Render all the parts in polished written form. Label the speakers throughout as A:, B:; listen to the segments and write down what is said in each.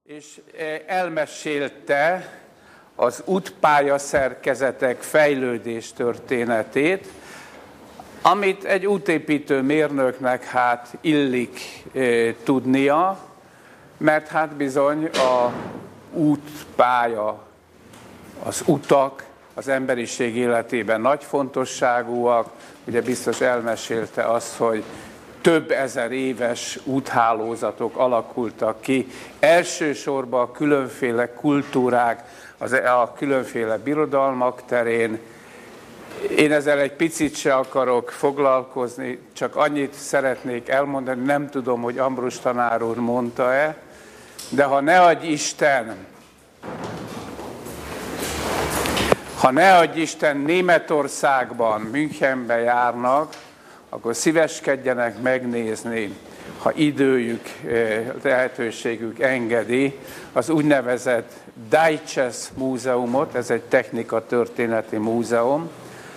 A: és elmesélte az útpályaszerkezetek fejlődés történetét, amit egy útépítő mérnöknek illik tudnia, mert bizony a útpálya, az utak az emberiség életében nagy fontosságúak. Ugye biztos elmesélte azt, hogy több ezer éves úthálózatok alakultak ki, elsősorban a különféle kultúrák, a különféle birodalmak terén. Én ezzel egy picit se akarok foglalkozni, csak annyit szeretnék elmondani, nem tudom, hogy Ambrus tanár úr mondta-e, de ha ne adj Isten Németországban, Münchenbe járnak, akkor szíveskedjenek megnézni, ha időjük, lehetőségük engedi, az úgynevezett Deutsches Múzeumot, ez egy technikatörténeti múzeum,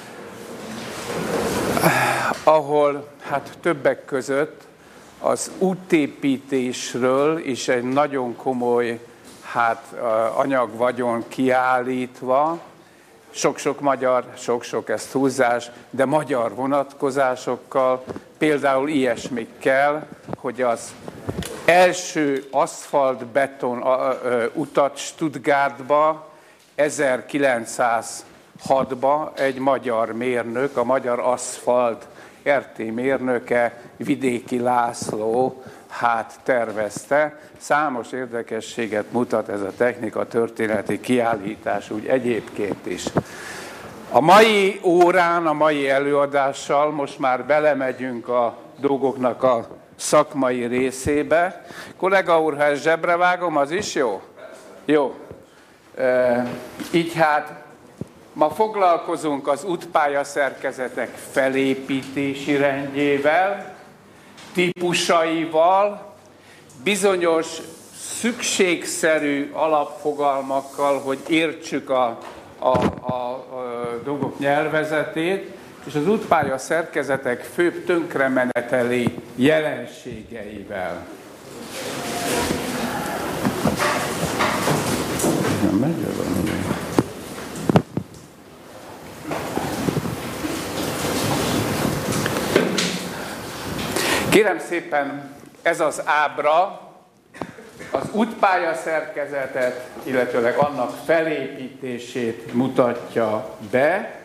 A: ahol többek között az útépítésről is egy nagyon komoly anyag vagyon kiállítva, sok-sok magyar, sok-sok ez túlzás, de magyar vonatkozásokkal, például ilyesmikkel, hogy az első aszfaltbeton utat Stuttgartba 1906-ba egy magyar mérnök, a magyar aszfalt RT mérnöke, Vidéki László tervezte. Számos érdekességet mutat ez a technikatörténeti kiállítás úgy egyébként is. A mai órán, a mai előadással most már belemegyünk a dolgoknak a szakmai részébe. Kollega úr, ha ezt zsebre vágom, az is jó? Jó. Így ma foglalkozunk az útpályaszerkezetek felépítési rendjével, típusaival, bizonyos szükségszerű alapfogalmakkal, hogy értsük a dolgok nyelvezetét, és az útpályaszerkezetek főbb tönkremeneteli jelenségeivel. Kérem szépen, ez az ábra az útpályaszerkezetet, illetőleg annak felépítését mutatja be.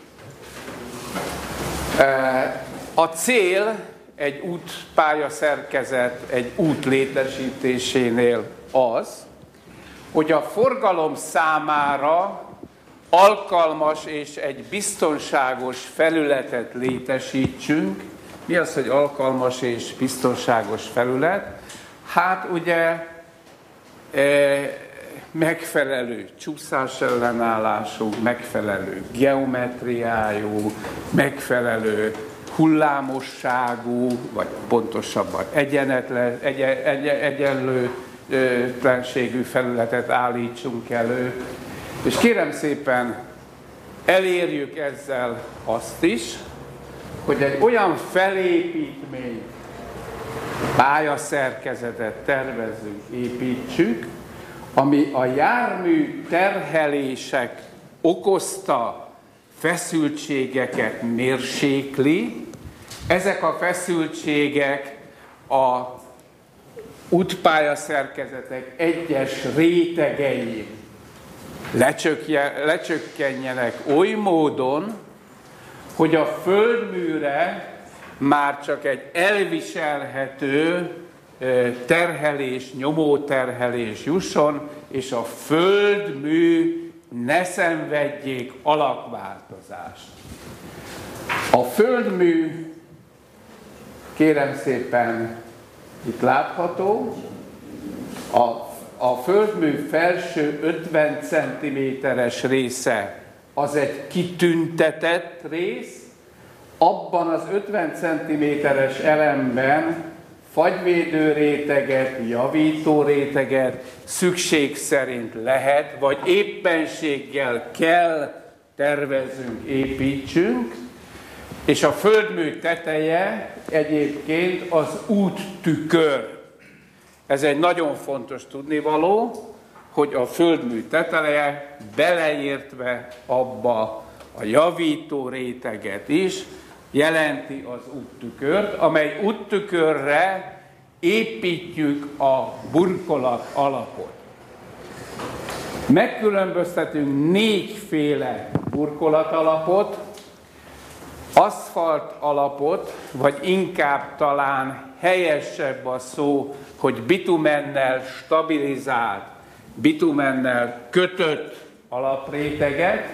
A: A cél egy útpályaszerkezet, egy út létesítésénél az, hogy a forgalom számára alkalmas és egy biztonságos felületet létesítsünk. Mi az, hogy alkalmas és biztonságos felület? Ugye megfelelő csúszásellenállású, megfelelő geometriájú, megfelelő hullámosságú, vagy pontosabban egyenlőtlenségű felületet állítsunk elő. És kérem szépen, elérjük ezzel azt is, hogy egy olyan felépítmény, pályaszerkezetet tervezzünk, építsük, ami a jármű terhelések okozta feszültségeket mérsékli. Ezek a feszültségek a útpályaszerkezetek egyes rétegei lecsökkenjenek oly módon, hogy a földműre már csak egy elviselhető terhelés, nyomóterhelés jusson, és a földmű ne szenvedjék alakváltozást. A földmű, kérem szépen, itt látható, a földmű felső 50 cm-es része az egy kitüntetett rész, abban az 50 cm-es elemben fagyvédő réteget, javító réteget szükség szerint lehet, vagy éppenséggel kell tervezzünk, építsünk, és a földmű teteje egyébként az úttükör. Ez egy nagyon fontos tudnivaló, hogy a földmű teteleje beleértve abba a javító réteget is jelenti az úttükört, amely úttükörre építjük a burkolat alapot. Megkülönböztetünk 4 féle burkolat alapot, aszfalt alapot, vagy inkább talán helyesebb a szó, hogy bitumennel stabilizált, bitumennel kötött alapréteget,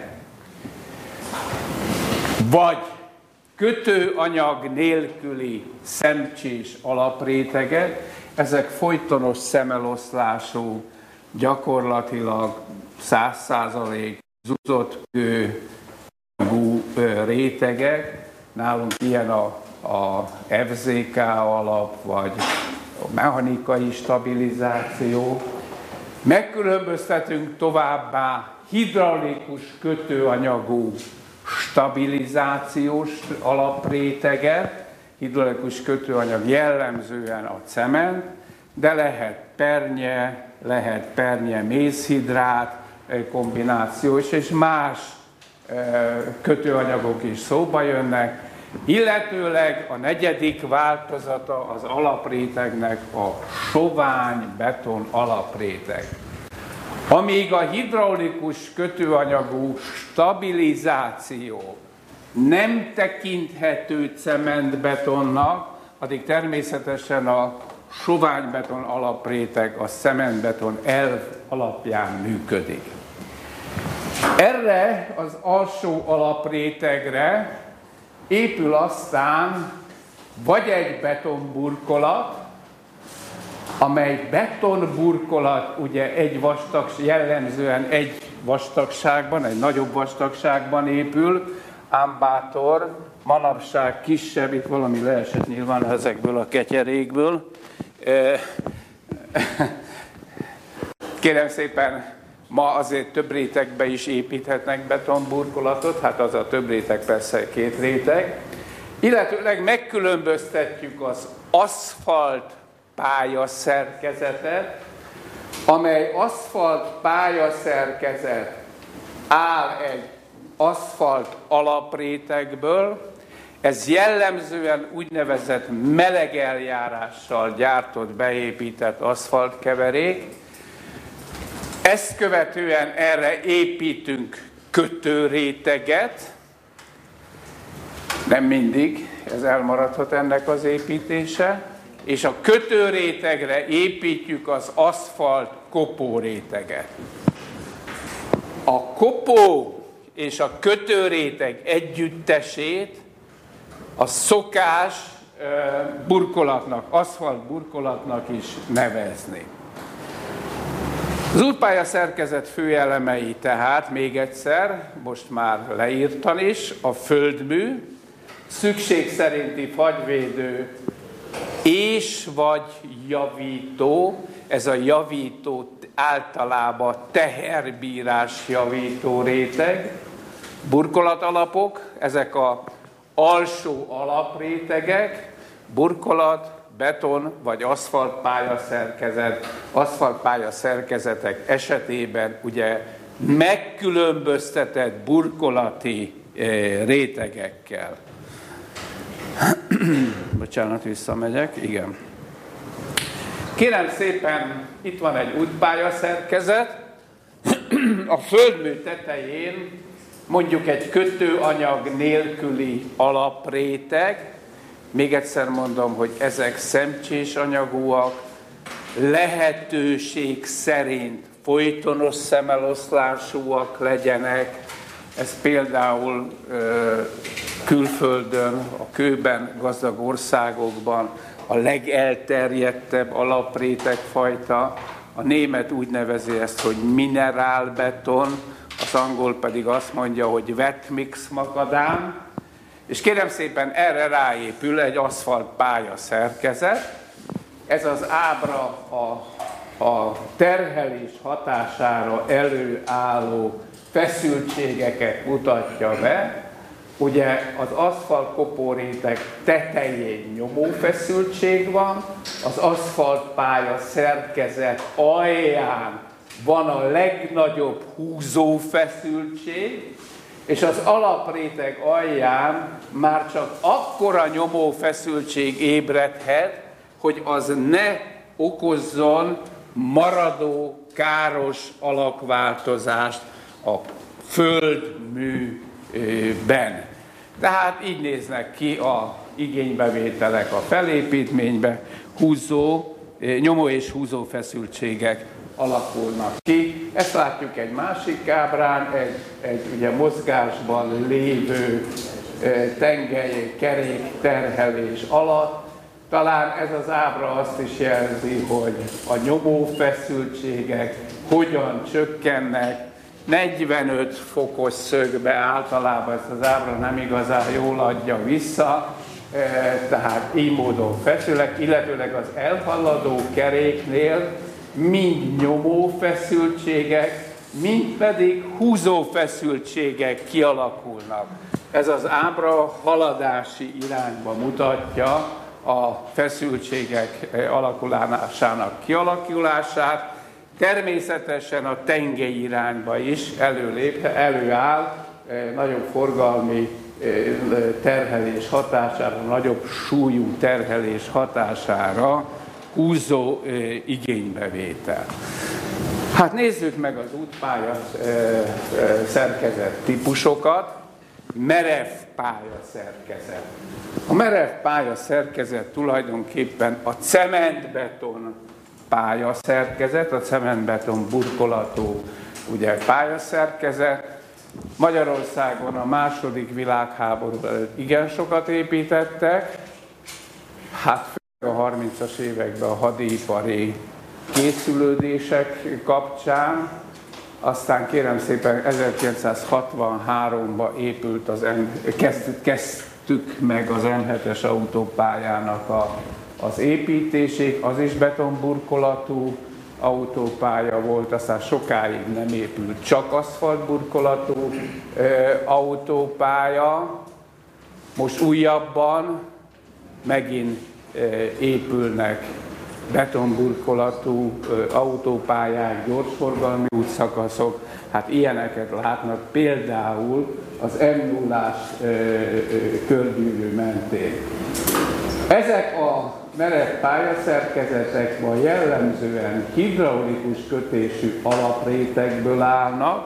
A: vagy kötőanyag nélküli szemcsés alapréteget. Ezek folytonos szemeloszlású, gyakorlatilag 100% zúzott kőanyagú rétegek. Nálunk ilyen a FZK alap, vagy a mechanikai stabilizáció. Megkülönböztetünk továbbá hidraulikus kötőanyagú stabilizációs alapréteget. Hidraulikus kötőanyag jellemzően a cement, de lehet pernye mézhidrát kombinációs, és más kötőanyagok is szóba jönnek. Illetőleg a 4. változata az alaprétegnek a sovány beton alapréteg. Amíg a hidraulikus kötőanyagú stabilizáció nem tekinthető cementbetonnak, addig természetesen a soványbeton alapréteg a cementbeton elv alapján működik. Erre az alsó alaprétegre épül aztán vagy egy betonburkolat, amely betonburkolat ugye jellemzően egy vastagságban, egy nagyobb vastagságban épül, ám bátor, manapság kisebb, itt valami leesett nyilván ezekből a ketyerékből. Kérem szépen, ma azért több rétegbe is építhetnek betonburkolatot, hát az a több réteg persze 2 réteg. Illetőleg megkülönböztetjük az aszfalt pályaszerkezetet, amely aszfalt pályaszerkezet áll egy aszfalt alaprétegből. Ez jellemzően úgynevezett meleg eljárással gyártott, beépített aszfaltkeverék. Ezt követően erre építünk kötőréteget. Nem mindig, ez elmaradhat ennek az építése. És a kötőrétegre építjük az aszfalt kopóréteget. A kopó és a kötőréteg együttesét a szokás burkolatnak, aszfalt burkolatnak is nevezni. Az útpálya szerkezet fő elemei tehát, még egyszer, most már leírtan is, a földmű, szükség szerinti fagyvédő és vagy javító, ez a javító általában teherbírás javító réteg, burkolatalapok, ezek az alsó alaprétegek, burkolat, beton vagy aszfaltpálya szerkezetek esetében ugye megkülönböztetett burkolati rétegekkel. Bocsánat, visszamegyek, igen. Kérem szépen, itt van egy útpályaszerkezet, a földmű tetején mondjuk egy kötőanyag nélküli alapréteg, még egyszer mondom, hogy ezek szemcsés anyagúak, lehetőség szerint folytonos szemeloszlásúak legyenek, ez például külföldön, a kőben gazdag országokban a legelterjedtebb alaprétegfajta. A német úgy nevezi ezt, hogy minerálbeton, az angol pedig azt mondja, hogy wet mix makadám. És kérem szépen, erre ráépül egy aszfalt pálya szerkezet. Ez az ábra a terhelés hatására előálló feszültségeket mutatja be. ugye az aszfaltkopóréteg tetején nyomófeszültség van, az aszfaltpálya szerkezet alján van a legnagyobb húzófeszültség, és az alapréteg alján már csak akkora nyomófeszültség ébredhet, hogy az ne okozzon maradó káros alakváltozást a földműben. Tehát így néznek ki a igénybevételek a felépítménybe, nyomó és húzó feszültségek alakulnak ki. Ezt látjuk egy másik ábrán, egy ugye mozgásban lévő tengely kerék terhelés alatt. Talán ez az ábra azt is jelzi, hogy a nyomófeszültségek hogyan csökkennek. 45 fokos szögbe általában ezt az ábra nem igazán jól adja vissza, tehát így módon feszülnek, illetőleg az elhaladó keréknél mind nyomófeszültségek, mind pedig húzófeszültségek kialakulnak. Ez az ábra haladási irányba mutatja a feszültségek alakulásának kialakulását. Természetesen a tengely irányba is előáll nagyobb forgalmi terhelés hatására, nagyobb súlyú terhelés hatására húzó igénybevétel. Hát nézzük meg az útpálya szerkezet típusokat. Merev pályaszerkezet. A merev pályaszerkezet tulajdonképpen a cementbeton pályaszerkezet, a cementbeton burkolatú ugye, pályaszerkezet. Magyarországon a második világháború előtt igen sokat építettek, hát a 30-as években a hadipari készülődések kapcsán, aztán kérem szépen 1963-ban épült kezdtük meg az M7-es autópályának az építését, az is betonburkolatú autópálya volt, aztán sokáig nem épült csak aszfaltburkolatú autópálya. Most újabban megint épülnek betonburkolatú autópályák, gyorsforgalmi útszakaszok, hát ilyeneket látnak például az M0-ás körgyűrű mentén. Ezek a merev pályaszerkezetek ma jellemzően hidraulikus kötésű alaprétegből állnak,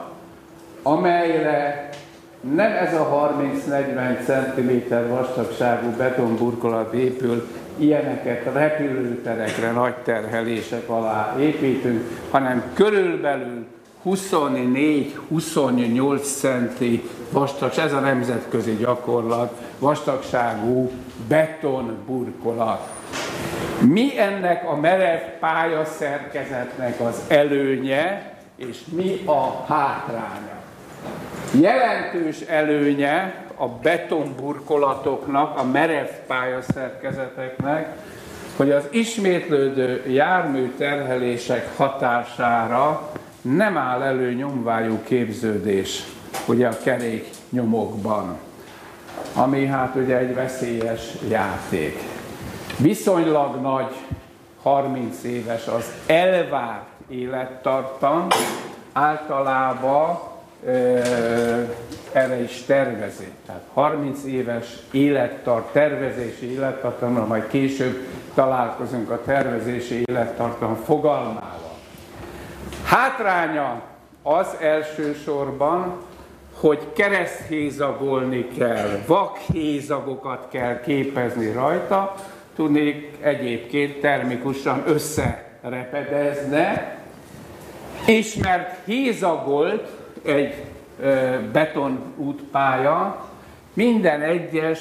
A: amelyre nem ez a 30-40 cm vastagságú betonburkolat épül, ilyeneket repülőterekre nagy terhelések alá építünk, hanem körülbelül 24-28 centi vastag, ez a nemzetközi gyakorlat, vastagságú betonburkolat. Mi ennek a merev pályaszerkezetnek az előnye, és mi a hátránya? Jelentős előnye a betonburkolatoknak, a merev pályaszerkezeteknek, hogy az ismétlődő jármű terhelések hatására nem áll elő nyomvályú képződés ugye a keréknyomokban, ami hát ugye egy veszélyes játék. Viszonylag nagy, 30 éves az elvárt élettartam, általában erre is tervezik. Tehát 30 éves tervezési élettartamra, majd később találkozunk a tervezési élettartam fogalmával. Hátránya az elsősorban, hogy kereszthézagolni kell, vakhézagokat kell képezni rajta, tudnék egyébként termikusan összerepedezne, és mert hézagolt egy betonútpálya, minden egyes,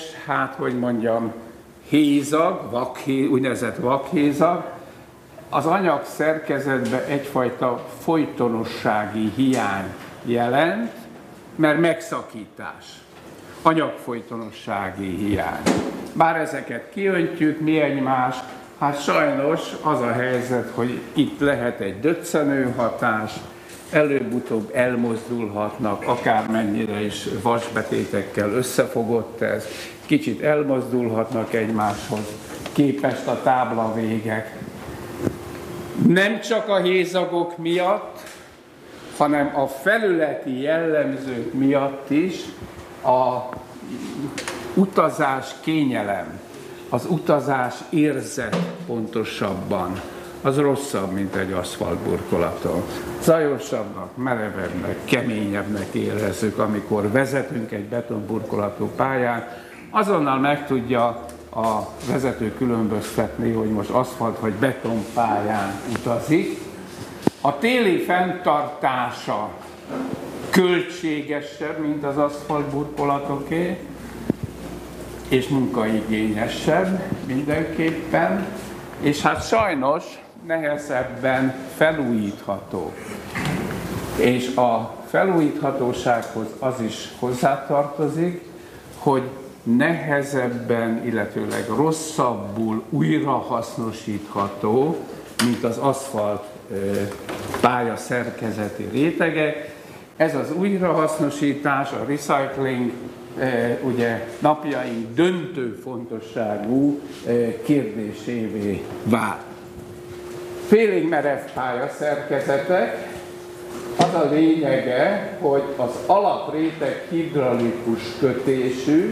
A: hézag, úgynevezett vakhézag, az anyag szerkezetben egyfajta folytonossági hiány jelent, mert megszakítás, anyagfolytonossági hiány. Bár ezeket kiöntjük, mi egymás, hát sajnos az a helyzet, hogy itt lehet egy döccenő hatás, előbb-utóbb elmozdulhatnak, akármennyire is vasbetétekkel összefogott ez, kicsit elmozdulhatnak egymáshoz képest a táblavégek. Nem csak a hézagok miatt, hanem a felületi jellemzők miatt is a utazás kényelem, az utazás érzet pontosabban, az rosszabb, mint egy aszfaltburkolaton. Zajosabbnak, merevebbnek, keményebbnek érezzük, amikor vezetünk egy betonburkolatú pályán, azonnal meg tudja a vezető különböztetni, hogy most aszfalt vagy betonpályán utazik. A téli fenntartása költségesebb, mint az aszfaltburkolatoké, és munkaigényesebb mindenképpen, és hát sajnos nehezebben felújítható. És a felújíthatósághoz az is hozzátartozik, hogy nehezebben, illetőleg rosszabbul újrahasznosítható, mint az aszfalt pálya szerkezeti rétegek. Ez az újrahasznosítás, a recycling ugye napjaink döntő fontosságú kérdésévé vált. Félig merev pályaszerkezetek, az a lényege, hogy az alapréteg hidraulikus kötésű,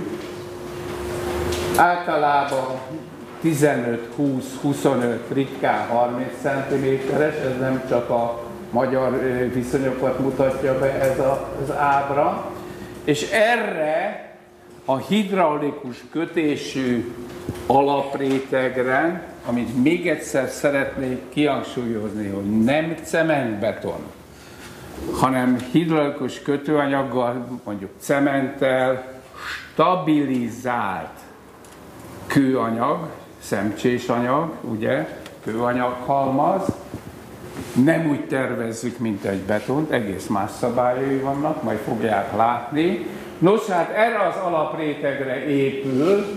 A: általában 15-20-25, ritkán 30 cm-es, ez nem csak a magyar viszonyokat mutatja be ez az ábra, és erre a hidraulikus kötésű alaprétegre, amit még egyszer szeretnék kihangsúlyozni, hogy nem cementbeton, hanem hidraulikus kötőanyaggal, mondjuk cementtel stabilizált kőanyag, szemcsés anyag, ugye, kőanyaghalmaz, nem úgy tervezzük, mint egy betont, egész más szabályai vannak, majd fogják látni. Nos, hát erre az alaprétegre épül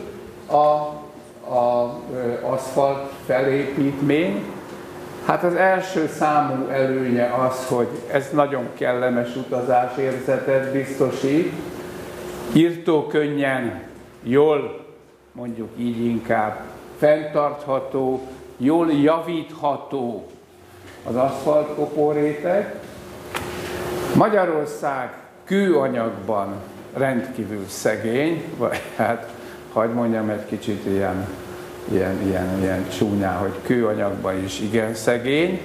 A: az aszfalt felépítmény. Hát az első számú előnye az, hogy ez nagyon kellemes utazásérzetet biztosít, írtókönnyen, jól, mondjuk így inkább, fenntartható, jól javítható az aszfaltkopóréteg. Magyarország kőanyagban rendkívül szegény, vagy hát, hadd mondjam egy kicsit ilyen csúnyán, hogy kőanyagban is igen szegény,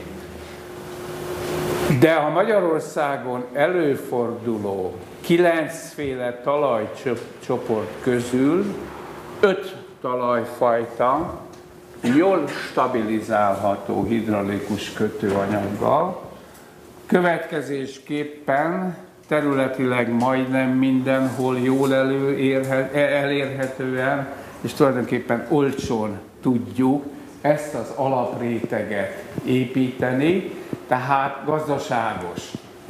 A: de a Magyarországon előforduló 9 féle talajcsoport közül 5 talajfajta jól stabilizálható hidraulikus kötőanyaggal. Következésképpen területileg majdnem mindenhol jól elérhetően, és tulajdonképpen olcsón tudjuk ezt az alapréteget építeni, tehát gazdaságos.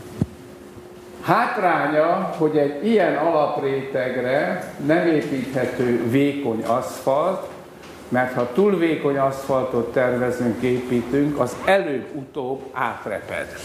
A: Hátránya, hogy egy ilyen alaprétegre nem építhető vékony aszfalt, mert ha túl vékony aszfaltot tervezünk, építünk, az előbb-utóbb átreped.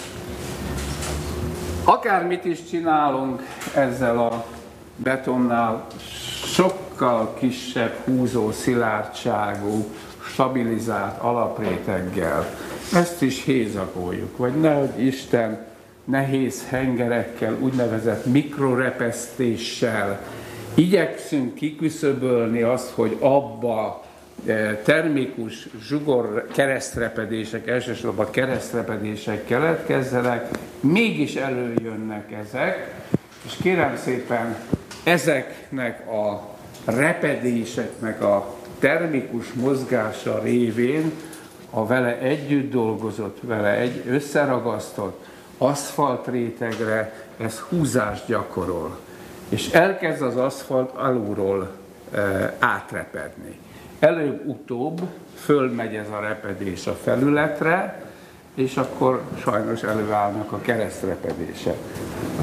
A: Akármit is csinálunk ezzel a betonnál, sokkal kisebb húzó szilárdságú, stabilizált alapréteggel, ezt is hézagoljuk, vagy nehogy Isten nehéz hengerekkel, úgynevezett mikrorepesztéssel igyekszünk kiküszöbölni azt, hogy abba termikus zsugor keresztrepedések, elsősorban keresztrepedések keletkezzenek, mégis előjönnek ezek, és kérem szépen, ezeknek a repedéseknek a termikus mozgása révén a vele együtt dolgozott, vele összeragasztott aszfaltrétegre ez húzást gyakorol, és elkezd az aszfalt alulról átrepedni. Előbb-utóbb fölmegy ez a repedés a felületre, és akkor sajnos előállnak a keresztrepedések. Az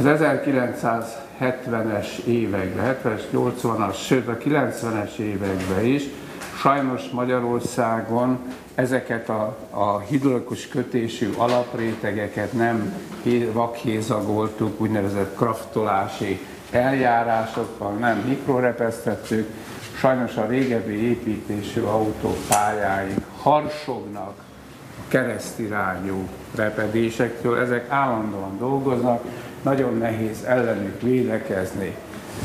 A: 1970-es években, 70-es, 80-as, sőt a 90-es években is Sajnos Magyarországon ezeket a hidrolikus kötésű alaprétegeket nem vakhézagoltuk, úgynevezett kraftolási eljárásokkal, nem mikrorepesztettük. Sajnos a régebbi építésű autópályáink harsognak a keresztirányú repedésektől, ezek állandóan dolgoznak, nagyon nehéz ellenük védekezni.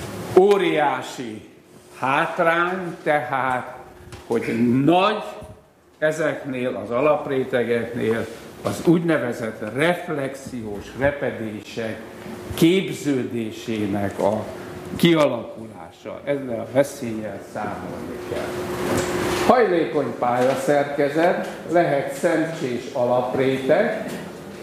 A: Óriási hátrány tehát, hogy nagy ezeknél az alaprétegeknél az úgynevezett reflexiós repedések képződésének a kialakulása. Ezzel a veszéllyel számolni kell. Hajlékony pályaszerkezet, lehet szemcsés alapréteg,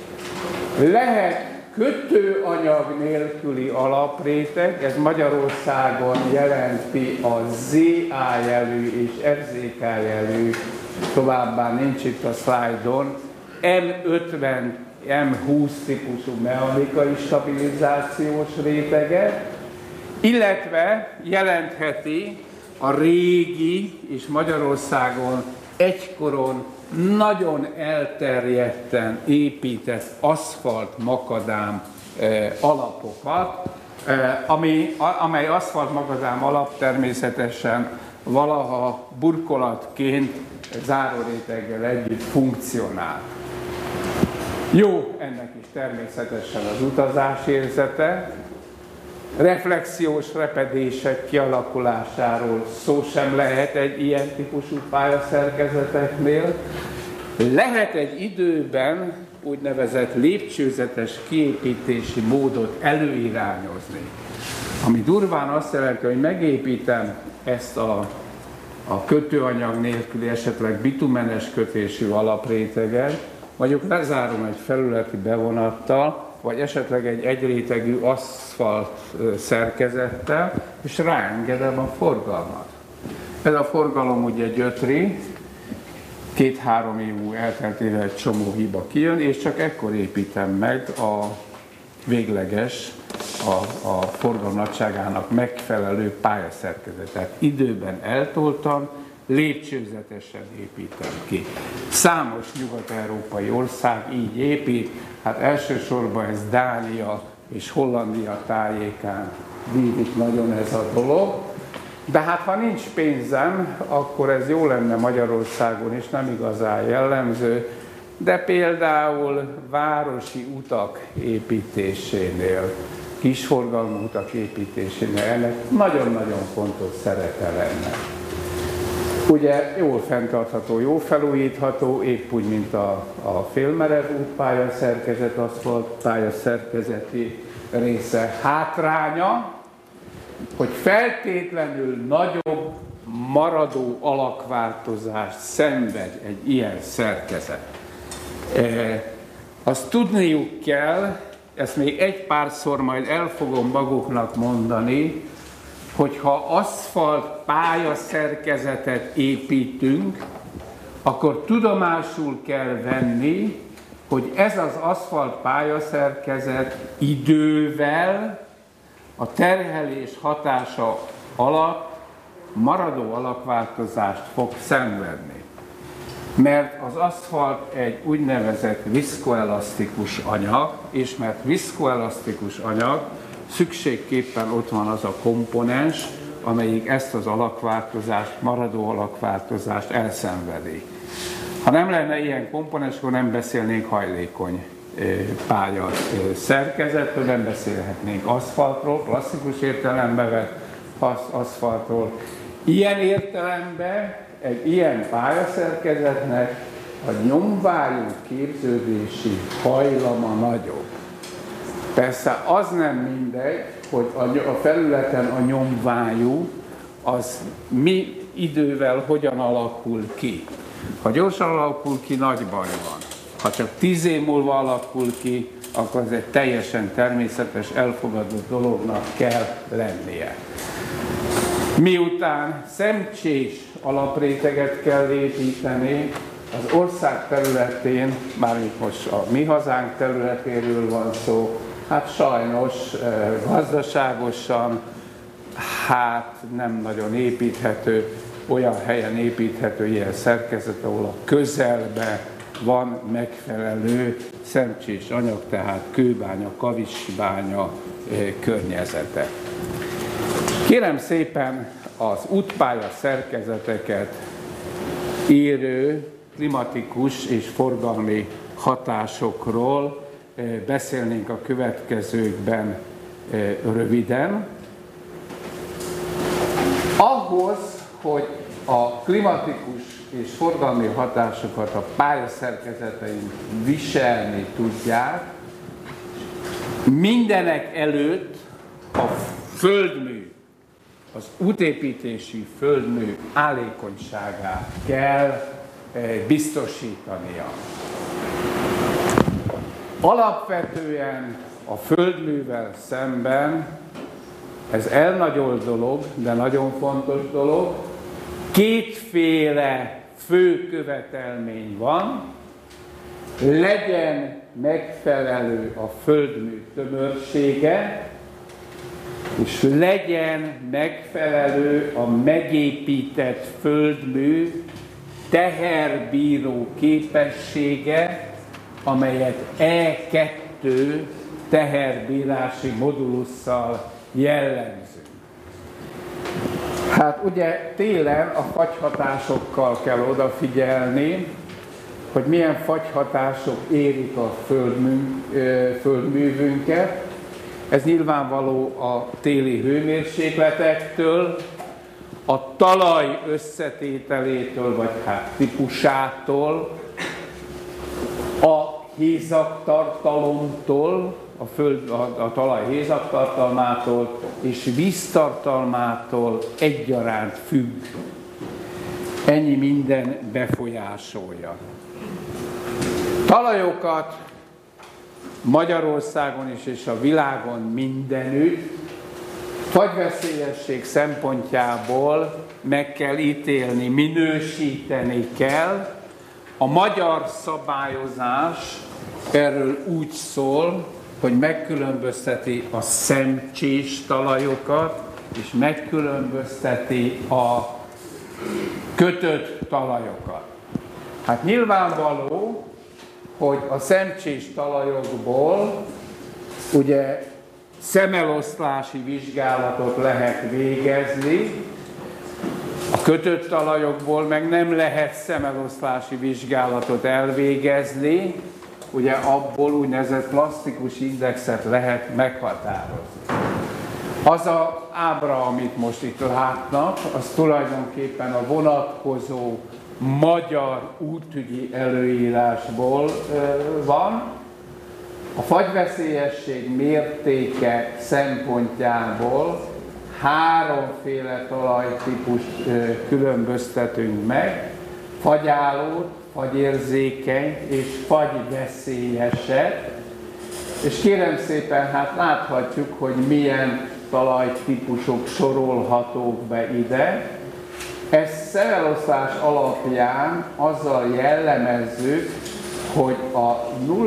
A: lehet kötőanyag nélküli alapréteg, ez Magyarországon jelenti a ZA jelű és FZK jelű, továbbá nincs itt a szlájdon, M50, M20 típusú mechanikai stabilizációs réteget, illetve jelentheti a régi és Magyarországon egykoron nagyon elterjedten épített aszfalt makadám alapokat, amely aszfalt makadám alap természetesen valaha burkolatként záróréteggel együtt funkcionál. Jó ennek is természetesen az utazásérzete, reflexiós repedések kialakulásáról szó sem lehet egy ilyen típusú pályaszerkezeteknél. Lehet egy időben úgynevezett lépcsőzetes kiépítési módot előirányozni, ami durván azt jelenti, hogy megépítem ezt a kötőanyag nélküli, esetleg bitumenes kötésű alapréteget, mondjuk lezárom egy felületi bevonattal, vagy esetleg egy egyrétegű aszfalt szerkezettel, és ráengedem a forgalmat. Ez a forgalom ugye gyötri, 2-3 év elteltével egy csomó hiba kijön, és csak ekkor építem meg a végleges, a forgalom nagyságának megfelelő pályaszerkezetet. Időben eltoltam, lépcsőzetesen építem ki. Számos nyugat-európai ország így épít, hát elsősorban ez Dánia és Hollandia tájékán vívik nagyon ez a dolog. De hát ha nincs pénzem, akkor ez jó lenne Magyarországon is, nem igazán jellemző, de például városi utak építésénél, kisforgalmú utak építésénél ennek nagyon-nagyon fontos szerepe lenne. Ugye jól fenntartható, jó felújítható, épp úgy, mint a félmerev útpályaszerkezet, aszfaltpályaszerkezeti része. Hátránya, hogy feltétlenül nagyobb maradó alakváltozást szenved egy ilyen szerkezet. Azt tudniuk kell, ezt még egy párszor majd el fogom maguknak mondani, hogyha aszfalt pályaszerkezetet építünk, akkor tudomásul kell venni, hogy ez az aszfalt pályaszerkezet idővel a terhelés hatása alatt maradó alakváltozást fog szenvedni. Mert az aszfalt egy úgynevezett viszkoelasztikus anyag, és mert viszkoelasztikus anyag, szükségképpen ott van az a komponens, amelyik ezt az alakváltozást, maradó alakváltozást elszenvedi. Ha nem lenne ilyen komponens, akkor nem beszélnénk hajlékony pálya szerkezetről, nem beszélhetnénk aszfaltról, klasszikus értelemben vett aszfaltról. Ilyen értelemben egy ilyen pályaszerkezetnek a nyomvájú képződési hajlama nagyobb. Persze az nem mindegy, hogy a felületen a nyomvájú az mi idővel hogyan alakul ki. Ha gyorsan alakul ki, nagy baj van. Ha csak 10 év múlva alakul ki, akkor ez egy teljesen természetes, elfogadott dolognak kell lennie. Miután szemcsés alapréteget kell építeni, az ország területén, mármint most a mi hazánk területéről van szó, hát sajnos gazdaságosan, hát nem nagyon építhető. olyan helyen építhető ilyen szerkezet, ahol a közelben van megfelelő szemcsés anyag, tehát kőbánya, kavicsbánya környezete. Kérem szépen, az útpálya szerkezeteket érő klimatikus és forgalmi hatásokról beszélnénk a következőkben röviden. Ahhoz, hogy a klimatikus és forgalmi hatásokat a pályaszerkezeteink viselni tudják, mindenek előtt a földmű, az útépítési földmű állékonyságát kell biztosítania. Alapvetően a földművel szemben ez elnagyolt dolog, de nagyon fontos dolog. Kétféle fő követelmény van, legyen megfelelő a földmű tömörsége, és legyen megfelelő a megépített földmű teherbíró képessége, amelyet E2 teherbírási modulusszal jellemzünk. Hát ugye télen a fagyhatásokkal kell odafigyelni, hogy milyen fagyhatások érik a földművünket. Ez nyilvánvaló a téli hőmérsékletektől, a talaj összetételétől, vagy hát típusától, a hézagtartalomtól, a talaj hézagtartalmától és víztartalmától egyaránt függ. Ennyi minden befolyásolja. Talajokat Magyarországon is és a világon mindenütt fagyveszélyesség szempontjából meg kell ítélni, minősíteni kell. A magyar szabályozás erről úgy szól, hogy megkülönbözteti a szemcsés talajokat, és megkülönbözteti a kötött talajokat. Hát nyilvánvaló, hogy a szemcsés talajokból ugye szemeloszlási vizsgálatot lehet végezni, a kötött talajokból meg nem lehet szemeloszlási vizsgálatot elvégezni, ugye abból úgynevezett plastikus indexet lehet meghatározni. Az az ábra, amit most itt látnak, az tulajdonképpen a vonatkozó magyar útügyi előírásból van. A fagyveszélyesség mértéke szempontjából háromféle talajtípust különböztetünk meg: fagyállót, fagyérzékeny és fagyveszélyeset. És kérem szépen, hát láthatjuk, hogy milyen talajtípusok sorolhatók be ide. Ezt szemeloszlás alapján azzal jellemezzük, hogy a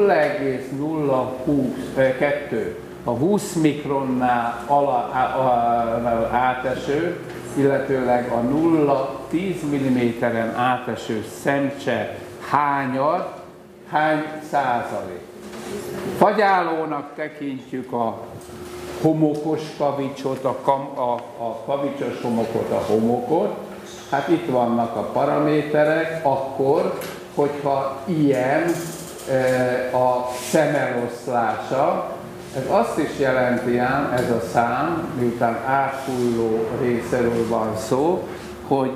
A: 0,022, a 20 mikronnál áteső, illetőleg a 0,10 mm-en áteső szemcse hány százalék. Fagyállónak tekintjük a homokos kavicsot, a kavicsos homokot, a homokot. Hát itt vannak a paraméterek, akkor, hogyha ilyen a szemeloszlása. Ez azt is jelenti ám, ez a szám, miután áthulló részéről van szó, hogy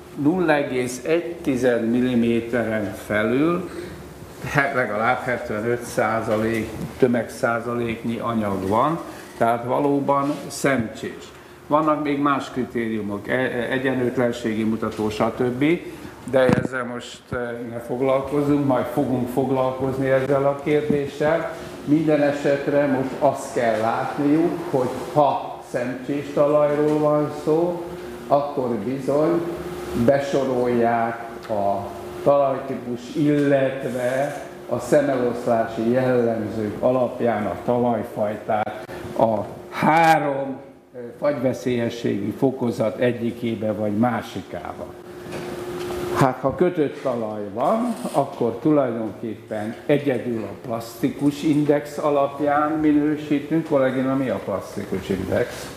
A: 0,1 mm-en felül legalább 75% tömegszázaléknyi anyag van, tehát valóban szemcsés. Vannak még más kritériumok, egyenlőtlenségi mutató, stb., de ezzel most ne foglalkozunk, majd fogunk foglalkozni ezzel a kérdéssel. Minden esetre most azt kell látniuk, hogy ha szemcsés talajról van szó, akkor bizony besorolják a talajtípus, illetve a szemeloszlási jellemzők alapján a talajfajtát a három fagyveszélyességi fokozat egyikébe vagy másikába. Hát ha kötött talaj van, akkor tulajdonképpen egyedül a plasztikus index alapján minősítünk. Kollégina, mi a plasztikus index?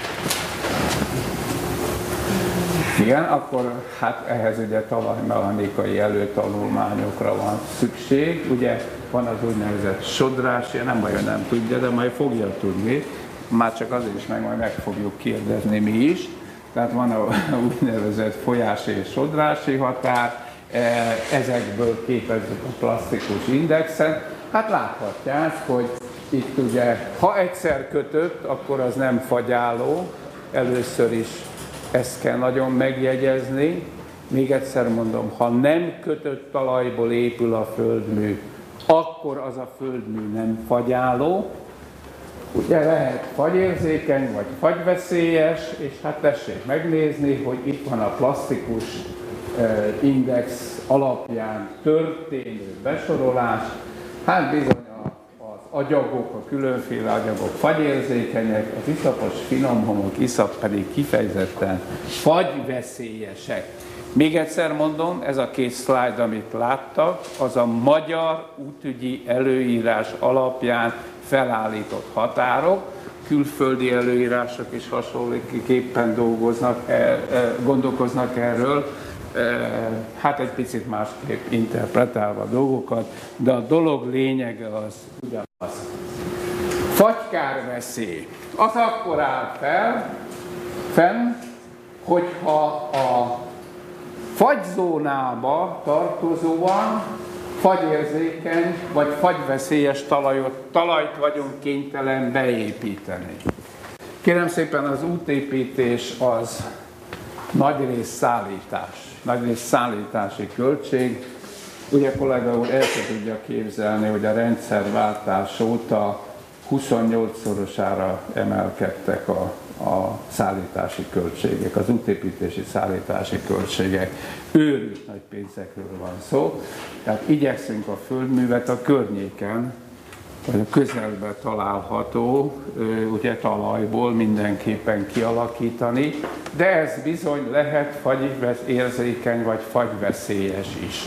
A: Igen, akkor hát ehhez ugye talajmechanikai előtanulmányokra van szükség. Ugye van az úgynevezett sodrás, nem baj, nem tudja, de majd fogja tudni. Már csak azért is majd meg fogjuk kérdezni mi is. Tehát van a úgynevezett folyási és sodrási határ, ezekből képezzük a plasztikus indexet. Hát láthatják, hogy itt ugye, ha egyszer kötött, akkor az nem fagyáló, először is ezt kell nagyon megjegyezni. Még egyszer mondom, ha nem kötött talajból épül a földmű, akkor az a földmű nem fagyáló. Ugye lehet fagyérzékeny, vagy fagyveszélyes, és hát tessék megnézni, hogy itt van a plasztikus index alapján történő besorolás. Hát bizony az agyagok, a különféle agyagok fagyérzékenyek, az iszapos finomhomok iszap pedig kifejezetten fagyveszélyesek. Még egyszer mondom, ez a két szlájd, amit láttak, az a magyar útügyi előírás alapján felállított határok, külföldi előírások is hasonlóképpen gondolkoznak erről, hát egy picit másképp interpretálva a dolgokat, de a dolog lényege az ugyanaz. Fagykárveszély. Az akkor áll fenn, hogyha a fagyzónába tartozóan fagyérzékeny vagy fagyveszélyes talajt vagyunk kénytelen beépíteni. Kérem szépen, az útépítés az nagyrészt szállítási költség. Ugye kollega úr el se tudja képzelni, hogy a rendszerváltás óta 28-szorosára emelkedtek a szállítási költségek, az útépítési szállítási költségek. Őrült nagy pénzekről van szó. Tehát igyekszünk a földművet a környéken, vagy a közelben található ugye, talajból mindenképpen kialakítani, de ez bizony lehet fagyérzékeny vagy fagyveszélyes is.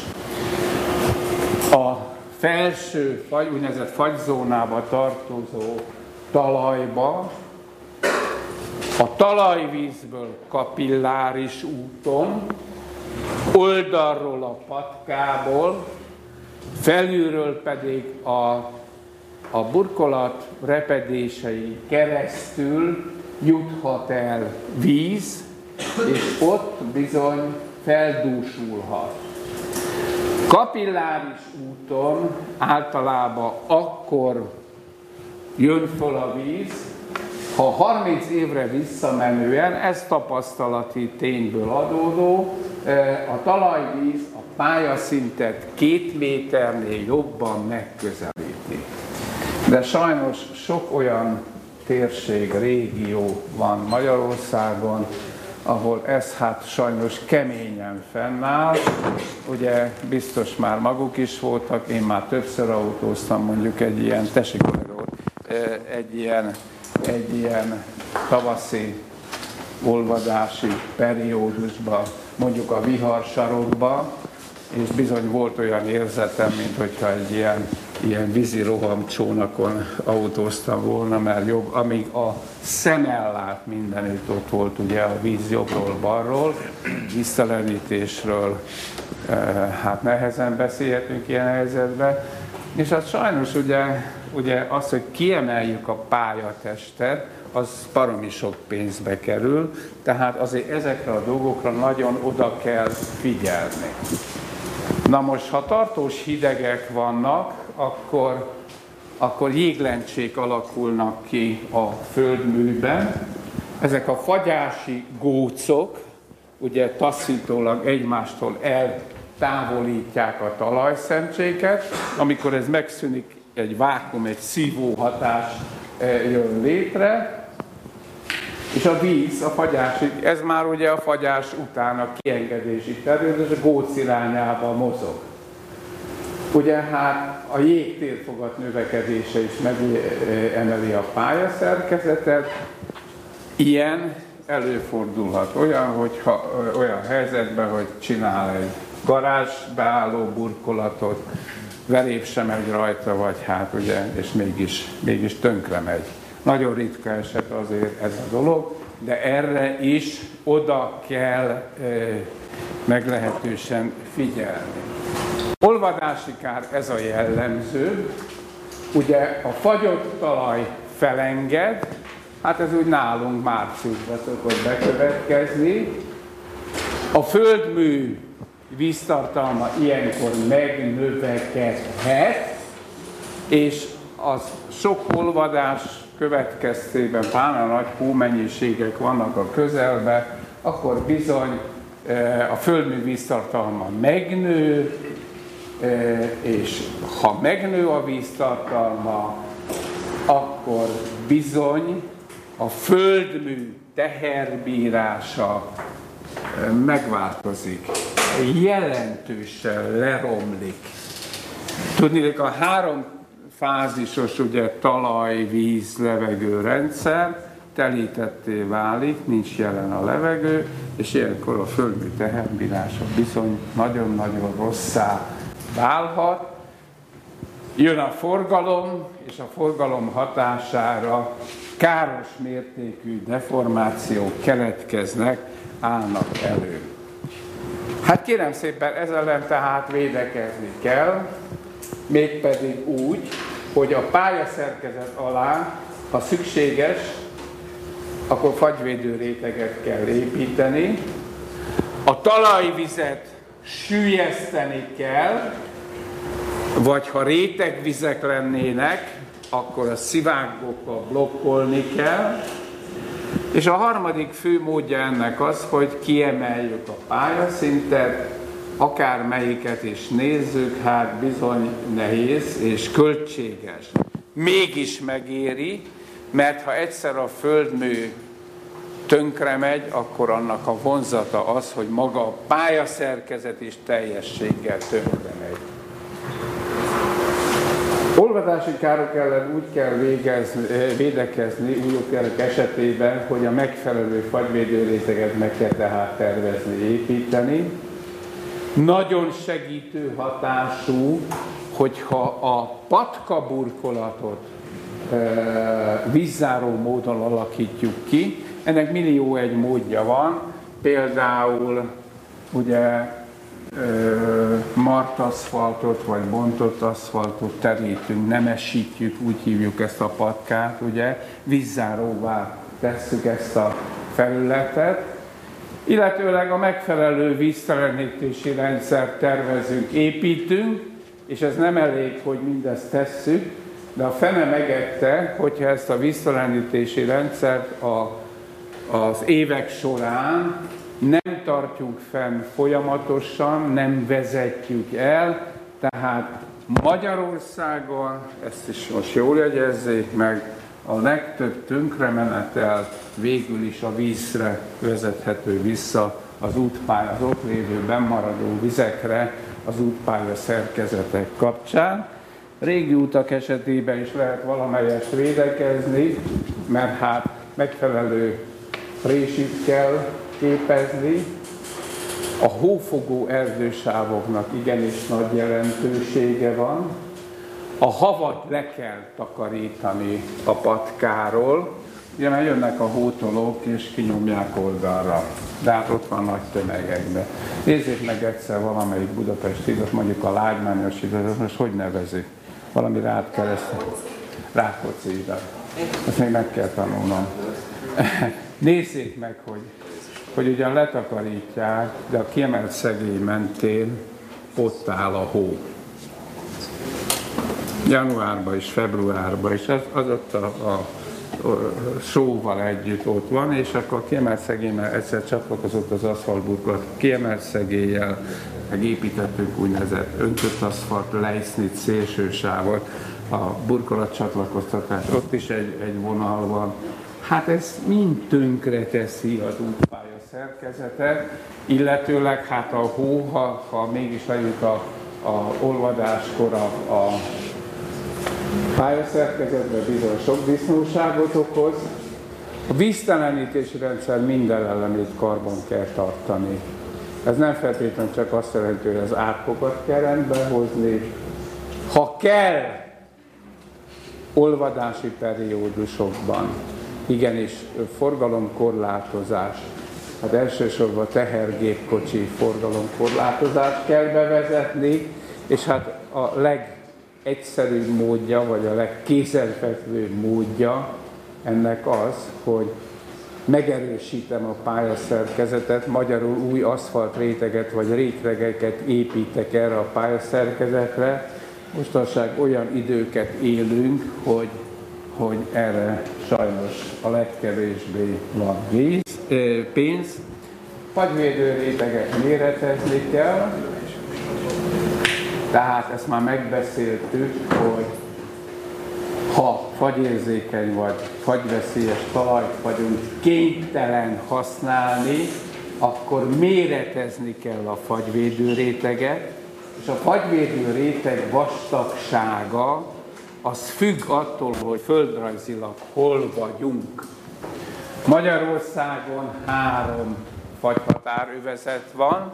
A: A felső úgynevezett fagyzónába tartozó talajba a talajvízből kapilláris úton, oldalról a patkából, felülről pedig a burkolat repedései keresztül juthat el víz, és ott bizony feldúsulhat. Kapilláris úton általában akkor jön föl a víz, ha 30 évre visszamenően, ez tapasztalati tényből adódó, a talajvíz a pályaszintet 2 méternél jobban megközelíti. De sajnos sok olyan térség, régió van Magyarországon, ahol ez hát sajnos keményen fennáll. Ugye biztos már maguk is voltak, én már többször autóztam mondjuk egy ilyen, tessék egy ilyen tavaszi olvadási periódusban, mondjuk a viharsarokba, és bizony volt olyan érzetem, mint hogyha egy ilyen vízi rohamcsónakon autóztam volna, mert jobb, amíg a szemmel lát mindenütt ott volt ugye a víz jobbról, balról, víztelenítésről, hát nehezen beszélhetünk ilyen helyzetben, és hát sajnos ugye az, hogy kiemeljük a pályatestet, az baromi sok pénzbe kerül, tehát azért ezekre a dolgokra nagyon oda kell figyelni. Na most, ha tartós hidegek vannak, akkor jéglencsék alakulnak ki a földműben. Ezek a fagyási gócok, ugye taszítólag egymástól eltávolítják a talajszemcséket. Amikor ez megszűnik, egy vákuum, egy szívó hatás jön létre, és a víz, a fagyási, ez már ugye a fagyás után a kiengedési terület, és a góc irányába mozog. Ugye hát a jégtérfogat növekedése is megemeli a pályaszerkezetet, Ilyen előfordulhat olyan helyzetben, hogy csinál egy garázsbeálló burkolatot, veréb sem megy rajta, vagy hát ugye, és mégis tönkre megy. Nagyon ritka eset azért ez a dolog, de erre is oda kell meglehetősen figyelni. Olvadási kár, ez a jellemző. Ugye a fagyott talaj felenged, hát ez úgy nálunk márciusban szokott bekövetkezni. A földmű víztartalma ilyenkor megnövekedhet, és az sok olvadás következtében, pláne nagy hómennyiségek vannak a közelben, akkor bizony a földmű víztartalma megnő, és ha megnő a víztartalma, akkor bizony a földmű teherbírása megváltozik, jelentősen leromlik. Tudniillik, a 3 fázisos ugye, talaj, víz, levegő rendszer telítetté válik, nincs jelen a levegő, és ilyenkor a földmű teherbírása bizony nagyon-nagyon rosszá válhat. Jön a forgalom, és a forgalom hatására káros mértékű deformációk keletkeznek, állnak elő. Hát kérem szépen, ez ellen tehát védekezni kell, mégpedig úgy, hogy a pályaszerkezet alá, ha szükséges, akkor fagyvédő réteget kell építeni, a talajvizet süllyeszteni kell, vagy ha rétegvizek lennének, akkor a szivággokkal blokkolni kell, és a harmadik fő módja ennek az, hogy kiemeljük a pályaszintet, akármelyiket is nézzük, hát bizony nehéz és költséges. Mégis megéri, mert ha egyszer a földmű tönkre megy, akkor annak a vonzata az, hogy maga a pályaszerkezet is teljességgel tönkre megy. Olvadási károk ellen úgy kell védekezni újokárok esetében, hogy a megfelelő fagyvédő réteget meg kell tehát tervezni, építeni. Nagyon segítő hatású, hogyha a patkaburkolatot vízzáró módon alakítjuk ki. Ennek millió egy módja van, például ugye martaszfaltot vagy bontott aszfaltot terítünk, nemesítjük, úgy hívjuk ezt a patkát, ugye, vízzáróvá tesszük ezt a felületet, illetőleg a megfelelő víztelenítési rendszert tervezünk, építünk, és ez nem elég, hogy mindezt tesszük, de a fene megette, hogyha ezt a víztelenítési rendszert az évek során nem tartjuk fenn folyamatosan, nem vezetjük el, tehát Magyarországon, ezt is most jól jegyezzék meg, a legtöbb tönkremenetel végül is a vízre vezethető vissza, az útpálya, az ott lévő bennmaradó vizekre, az útpálya szerkezetek kapcsán. Régi utak esetében is lehet valamelyest védekezni, mert hát megfelelő résit kell képezni. A hófogó erdősávoknak igenis nagy jelentősége van. A havat le kell takarítani a patkáról, ugye mert jönnek a hótolók és kinyomják oldalra, de hát ott van nagy tömegekben. Nézzék meg egyszer valamelyik budapesti hidat, mondjuk a Lágymányos hidat, most hogy nevezik? Valami Rákóczi hidat. Ezt még meg kell tanulnom. Nézzék meg, hogy ugyan letakarítják, de a kiemelt szegély mentén ott áll a hó. Januárban és februárban, és az ott a sóval együtt ott van, és akkor a kiemelt szegéllyel egyszer csatlakozott az aszfaltburkolat, kiemelt szegéllyel megépítettünk úgynevezett öntött aszfalt, lejsznit, szélsősávot, a burkolat csatlakoztatás, ott is egy vonal van. Hát ez mind tönkre teszi az útpálya szerkezetet, illetőleg hát a hó, ha mégis lejut a olvadáskor a pályaszerkezetben bizony sok disznóságot okoz, A víztelenítési rendszer minden elemét karban kell tartani. Ez nem feltétlenül csak azt jelenti, hogy az árkokat kell rendbe hozni. Ha kell, olvadási periódusokban, igenis forgalomkorlátozás, hát elsősorban tehergépkocsi forgalomkorlátozást kell bevezetni, és hát a legegyszerűbb módja, vagy a legkézenfekvőbb módja ennek az, hogy megerősítem a pályaszerkezetet, magyarul új aszfaltréteget vagy rétegeket építek erre a pályaszerkezetre. Mostanság olyan időket élünk, hogy erre sajnos a legkevésbé van pénz. Fagyvédő réteget méretezni kell, tehát ezt már megbeszéltük, hogy ha fagyérzékeny vagy fagyveszélyes talajt vagyunk kénytelen használni, akkor méretezni kell a fagyvédő réteget, és a fagyvédő réteg vastagsága az függ attól, hogy földrajzilag hol vagyunk. Magyarországon 3 fagyhatárövezet van,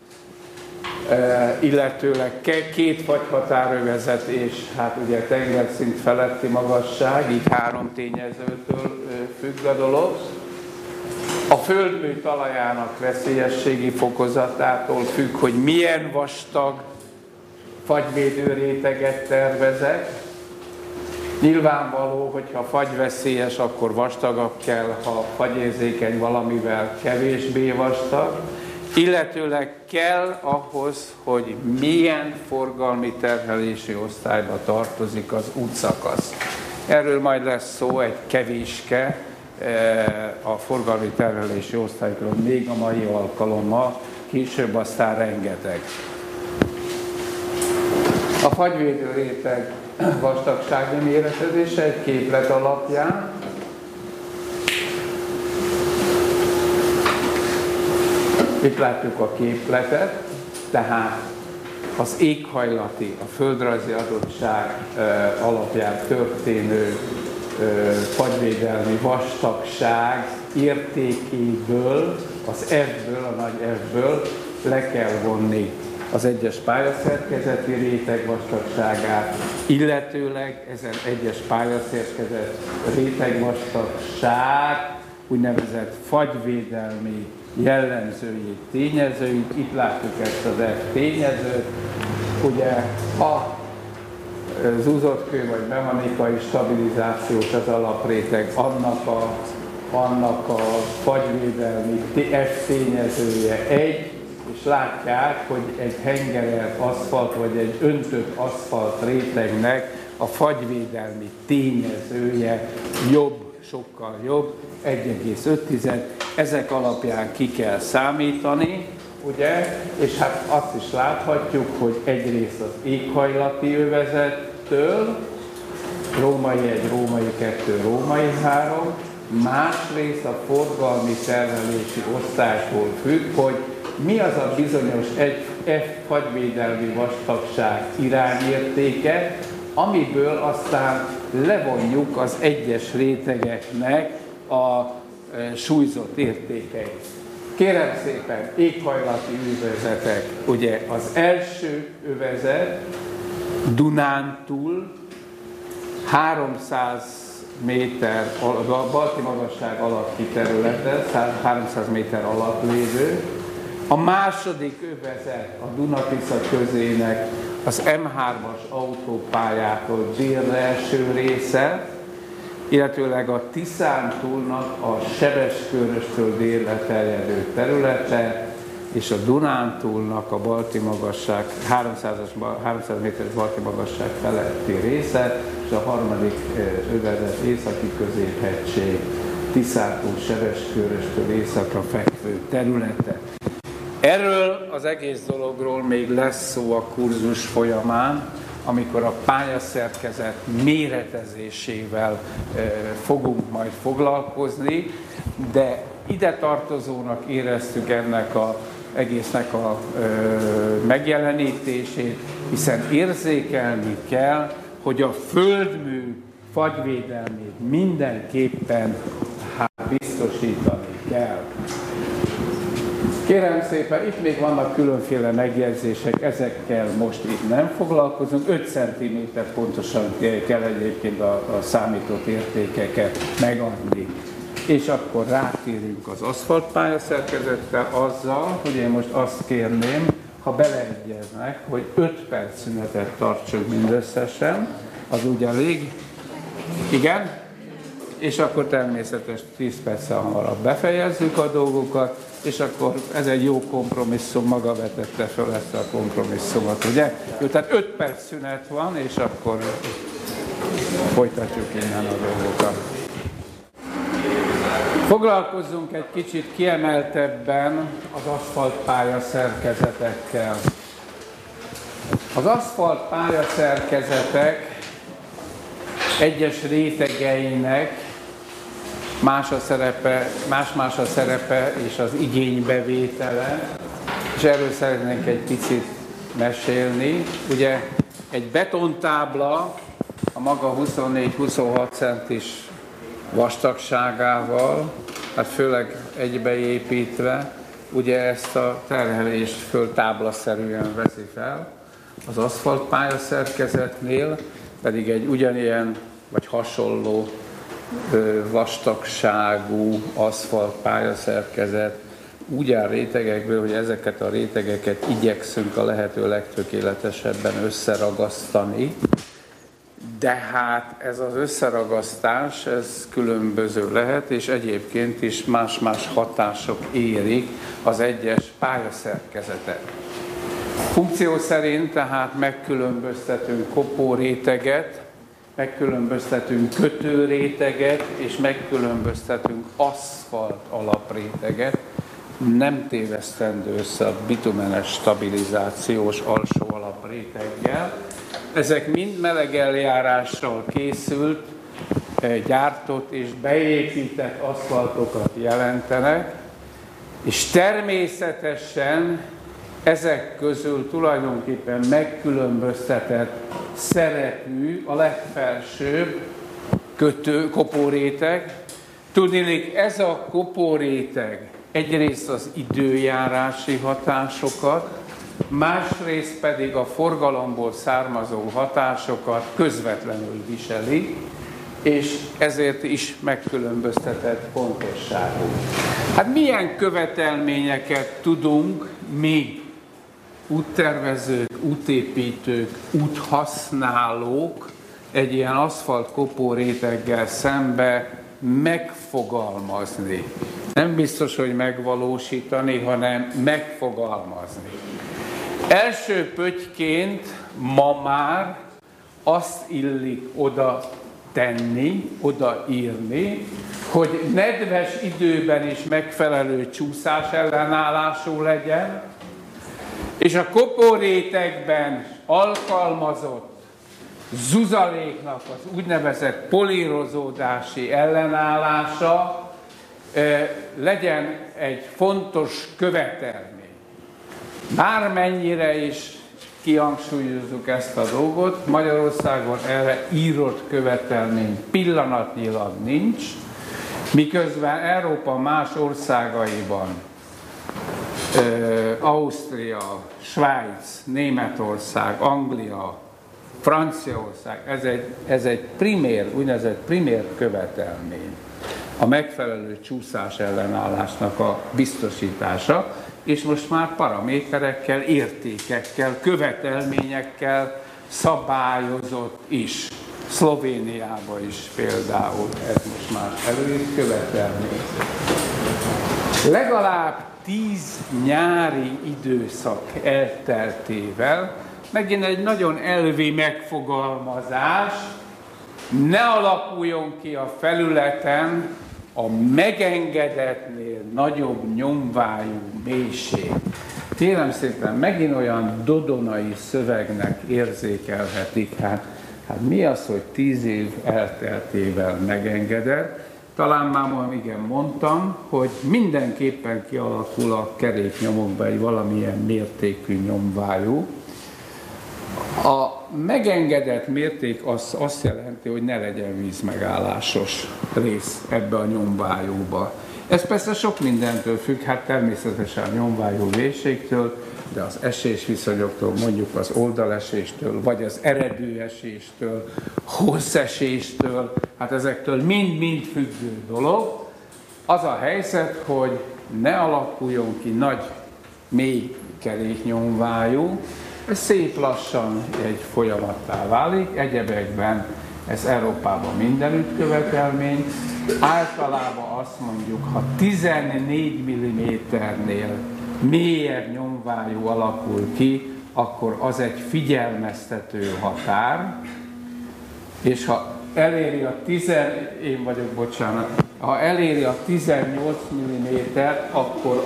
A: illetőleg 2 fagyhatárövezet és hát ugye tengerszint feletti magasság, így 3 tényezőtől függ a dolog. A földmű talajának veszélyességi fokozatától függ, hogy milyen vastag fagyvédő réteget tervezek. Nyilvánvaló, hogyha fagyveszélyes, akkor vastagabb kell, ha fagyérzékeny valamivel kevésbé vastag. Illetőleg kell ahhoz, hogy milyen forgalmi terhelési osztályba tartozik az útszakasz. Erről majd lesz szó egy kevéske a forgalmi terhelési osztályokról még a mai alkalommal, később aztán rengeteg. A fagyvédő réteg vastagsági méretezése egy képlet alapján. Itt látjuk a képletet, tehát az éghajlati, a földrajzi adottság alapján történő fagyvédelmi vastagság értékéből, az F-ből, a nagy F-ből le kell vonni az egyes pályaszerkezeti réteg vastagságát, illetőleg ezen egyes pályaszerkezet réteg vastagság úgynevezett fagyvédelmi jellemzőjét, tényezőit. Itt látjuk ezt az F tényezőt. Ugye, ha zúzott-kő vagy mechanikai stabilizációs az alapréteg, annak a fagyvédelmi F tényezője 1, és látják, hogy egy hengerelt aszfalt vagy egy öntött aszfalt rétegnek a fagyvédelmi tényezője jobb, sokkal jobb, 1,5. Ezek alapján ki kell számítani, ugye? És hát azt is láthatjuk, hogy egyrészt az éghajlati övezettől, római 1, római 2, római 3, másrészt a forgalmi terhelési osztálytól függ, hogy mi az a bizonyos F fagyvédelmi vastagság irányértéke, amiből aztán levonjuk az egyes rétegeknek a súlyzott értékeit. Kérem szépen, éghajlati övezetek, ugye az első övezet Dunántúl 300 méter, a balti magasság alatti területen, 300 méter alatt lévő. A második övezet a Duna-Tisza közének az M3-as autópályától délre eső része, illetőleg a Tiszántúlnak a Sebesköröstől délre terjedő területe, és a Dunántúlnak a balti magasság, 300 méteres balti magasság feletti része, és a harmadik övezet északi középhegység, Tiszántúl Sebesköröstől északra fekvő területe. Erről az egész dologról még lesz szó a kurzus folyamán, amikor a pályaszerkezet méretezésével fogunk majd foglalkozni, de ide tartozónak éreztük ennek az egésznek a megjelenítését, hiszen érzékelni kell, hogy a földmű fagyvédelmét mindenképpen biztosítani kell. Kérem szépen, itt még vannak különféle megjegyzések, ezekkel most itt nem foglalkozunk. 5 cm pontosan kell egyébként a számított értékeket megadni. És akkor rátérünk az aszfaltpálya szerkezettel azzal, hogy én most azt kérném, ha beleegyeznek, hogy 5 perc szünetet tartsunk mindösszesen, az úgy elég. Igen? És akkor természetesen 10 perccel hamarabb befejezzük a dolgokat, és akkor ez egy jó kompromisszum, maga vetette fel ezt a kompromisszumot, ugye? Jó, tehát 5 perc szünet van, és akkor folytatjuk innen a dolgokat. Foglalkozzunk egy kicsit kiemeltebben az aszfaltpálya szerkezetekkel. Az aszfaltpálya szerkezetek egyes rétegeinek más a szerepe és az igénybevétele, és erről szeretnénk egy picit mesélni. Ugye egy betontábla a maga 24-26 centis vastagságával, hát főleg egybeépítve, ugye ezt a terhelést föltáblaszerűen veszi fel. Az aszfaltpálya szerkezetnél pedig egy ugyanilyen vagy hasonló vastagságú aszfaltpálya szerkezet úgy áll rétegekből, hogy ezeket a rétegeket igyekszünk a lehető legtökéletesebben összeragasztani, de hát ez az összeragasztás, ez különböző lehet, és egyébként is más-más hatások érik az egyes pályaszerkezetet. Funkció szerint tehát megkülönböztetünk kopóréteget, megkülönböztetünk kötőréteget, és megkülönböztetünk aszfalt alapréteget, nem tévesztendő össze a bitumenes stabilizációs alsó alapréteggel. Ezek mind meleg eljárással készült, gyártott és beépített aszfaltokat jelentenek, és természetesen ezek közül tulajdonképpen megkülönböztetett szerepű a legfelsőbb kopóréteg. Tudniillik, ez a kopóréteg egyrészt az időjárási hatásokat, másrészt pedig a forgalomból származó hatásokat közvetlenül viseli, és ezért is megkülönböztetett pontosságú. Hát milyen követelményeket tudunk mi úttervezők, útépítők, úthasználók egy ilyen aszfalt kopóréteggel szembe megfogalmazni? Nem biztos, hogy megvalósítani, hanem megfogalmazni. Első pöttyként ma már azt illik oda tenni, odaírni, hogy nedves időben is megfelelő csúszás ellenállású legyen, és a kopórétegben alkalmazott zuzaléknak az úgynevezett polírozódási ellenállása legyen egy fontos követelmény. Bármennyire is kihangsúlyozzuk ezt a dolgot, Magyarországon erre írott követelmény pillanatnyilag nincs, miközben Európa más országaiban, Ausztria, Svájc, Németország, Anglia, Franciaország, ez egy úgynevezett primér követelmény, a megfelelő csúszás ellenállásnak a biztosítása, és most már paraméterekkel, értékekkel, követelményekkel szabályozott is. Szlovéniában is például ez most már előírt követelmény. Legalább 10 nyári időszak elteltével, megint egy nagyon elvi megfogalmazás, ne alakuljon ki a felületen a megengedettnél nagyobb nyomvájú mélység. Kérem szépen, megint olyan dodonai szövegnek érzékelhetik, hát mi az, hogy 10 év elteltével megengedett? Talán már igen mondtam, hogy mindenképpen kialakul a keréknyomokban egy valamilyen mértékű nyomvájú. A megengedett mérték az azt jelenti, hogy ne legyen vízmegállásos rész ebbe a nyomvájóba. Ez persze sok mindentől függ, hát természetesen a nyomvájó mélységtől, de az esésviszonyoktól, mondjuk az oldaleséstől, vagy az eredőeséstől, hosszeséstől, hát ezektől mind-mind függő dolog. Az a helyzet, hogy ne alakuljon ki nagy, mély keréknyomvájú, ez szép lassan egy folyamattá válik, egyebekben ez Európában mindenütt követelmény. Általában azt mondjuk, ha 14 mm-nél mélyebb nyomvájú alakul ki, akkor az egy figyelmeztető határ, és ha eléri ha eléri a 18 mm, akkor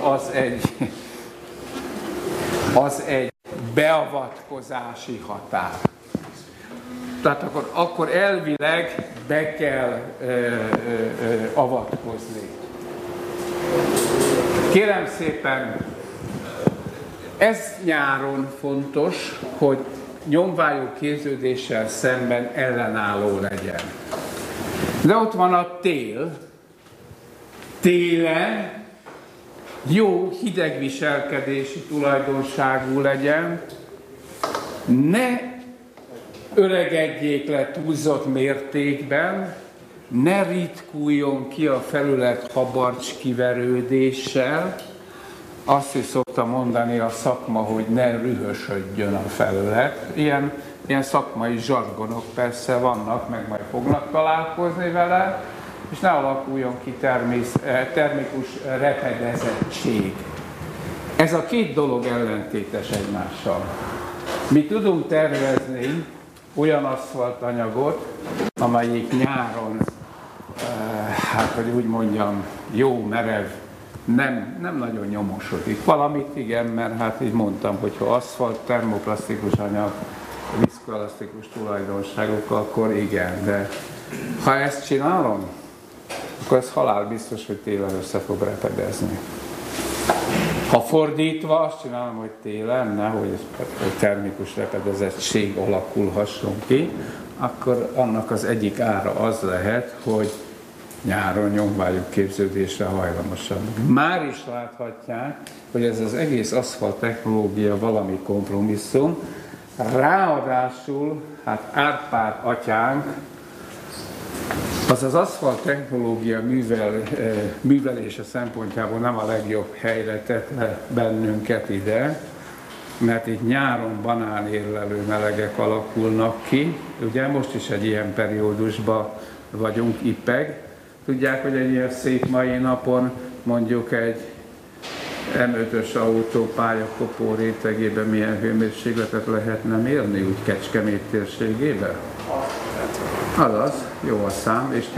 A: az egy beavatkozási határ. Tehát akkor elvileg be kell avatkozni. Kérem szépen, ez nyáron fontos, hogy nyomvájú képződéssel szemben ellenálló legyen. De ott van a tél. Télen jó hidegviselkedési tulajdonságú legyen, ne öregedjék le túlzott mértékben, ne ritkuljon ki a felület habarcs kiverődéssel. Azt is szokta mondani a szakma, hogy ne rühösödjön a felület. Ilyen szakmai zsargonok persze vannak, meg majd fognak találkozni vele, és ne alakuljon ki termikus repedezettség. Ez a két dolog ellentétes egymással. Mi tudunk tervezni olyan aszfaltanyagot, amelyik nyáron, hát hogy úgy mondjam, jó, merev, nem nagyon nyomosodik. Valamit igen, mert hát így mondtam, hogy ha aszfalt, termoplasztikus anyag, viszkoelasztikus tulajdonságok, akkor igen, de ha ezt csinálom, akkor ez halálbiztos, hogy télen össze fog repedezni. Ha fordítva azt csinálom, hogy télen, nehogy ez termikus repedezettség alakulhasson ki, akkor annak az egyik ára az lehet, hogy nyáron nyomvájú képződésre hajlamosabb. Már is láthatják, hogy ez az egész aszfalt technológia valami kompromisszum. Ráadásul, hát Árpád atyánk, az aszfalt technológia művelése szempontjából nem a legjobb helyre tett le bennünket ide, mert itt nyáron banánérlelő melegek alakulnak ki. Ugye most is egy ilyen periódusban vagyunk, ipeg. Tudják, hogy egy ilyen szép mai napon mondjuk egy M5-ös autópálya kopó rétegében milyen hőmérsékletet lehetne mérni, úgy Kecskemét térségében? Azaz, jó a szám, és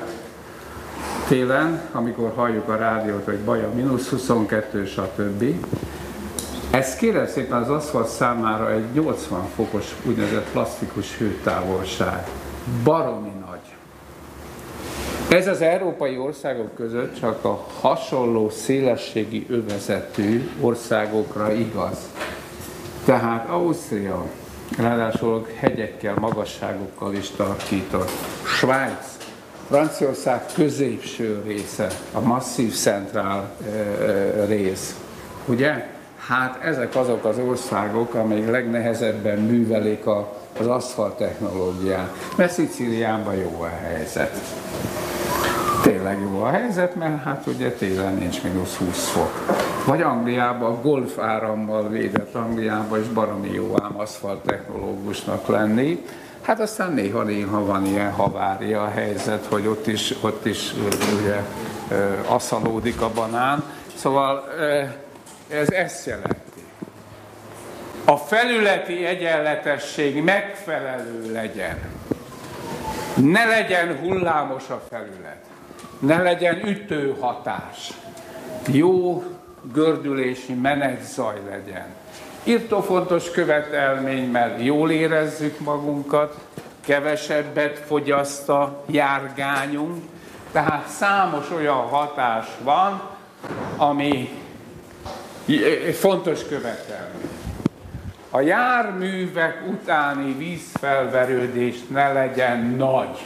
A: télen, amikor halljuk a rádiót, hogy Baja -22, stb. Ez kérem szépen az aszfalt számára egy 80 fokos úgynevezett plastikus hőtávolság. Baromi nagy. Ez az európai országok között csak a hasonló szélességi övezetű országokra igaz. Tehát Ausztria, ráadásul hegyekkel, magasságokkal is tarkított. Svájc, Franciaország középső része, a masszív centrál rész. Ugye? Hát ezek azok az országok, amelyek legnehezebben művelik az aszfalt technológiát. Mert Szicíliában jó a helyzet. Tényleg jó a helyzet, mert hát ugye télen nincs -20 fok. Vagy Angliában, golf árammal védett Angliában is baromi jó ám aszfalt technológusnak lenni. Hát aztán néha van ilyen havária a helyzet, hogy ott is ugye asszalódik a banán. Szóval ez ezt jelenti. A felületi egyenletesség megfelelő legyen. Ne legyen hullámos a felület. Ne legyen ütőhatás. Jó gördülési menetzaj legyen. Írtó fontos követelmény, mert jól érezzük magunkat, kevesebbet fogyaszt a járgányunk, tehát számos olyan hatás van, ami fontos követelmény. a járművek utáni vízfelverődés ne legyen nagy.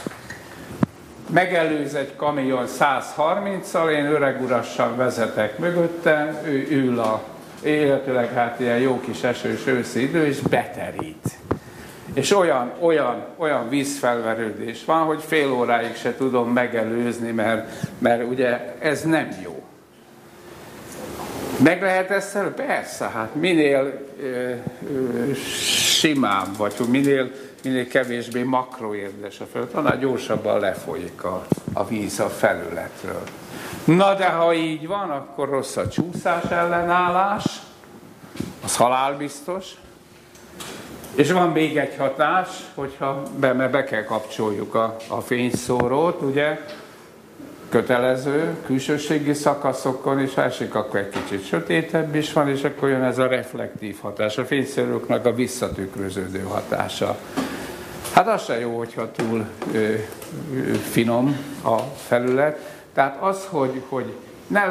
A: Megelőz egy kamion 130-szal, én öreg urassal vezetek mögötte, ő ül illetőleg hát ilyen jó kis esős őszi idő, és beterít. És olyan vízfelverődés van, hogy fél óráig se tudom megelőzni, mert ugye ez nem jó. Meg lehet ezt persze, hát minél simább vagy, minél kevésbé makroérdes a felület, annál gyorsabban lefolyik a víz a felületről. Na de ha így van, akkor rossz a csúszás ellenállás, az halálbiztos. És van még egy hatás, hogyha be kell kapcsoljuk a fényszórót, ugye, kötelező, külsőségi szakaszokon, és ha esik, akkor egy kicsit sötétebb is van, és akkor jön ez a reflektív hatás, a fényszóróknak a visszatükröződő hatása. Hát az se jó, hogyha túl finom a felület. Tehát az, hogy ne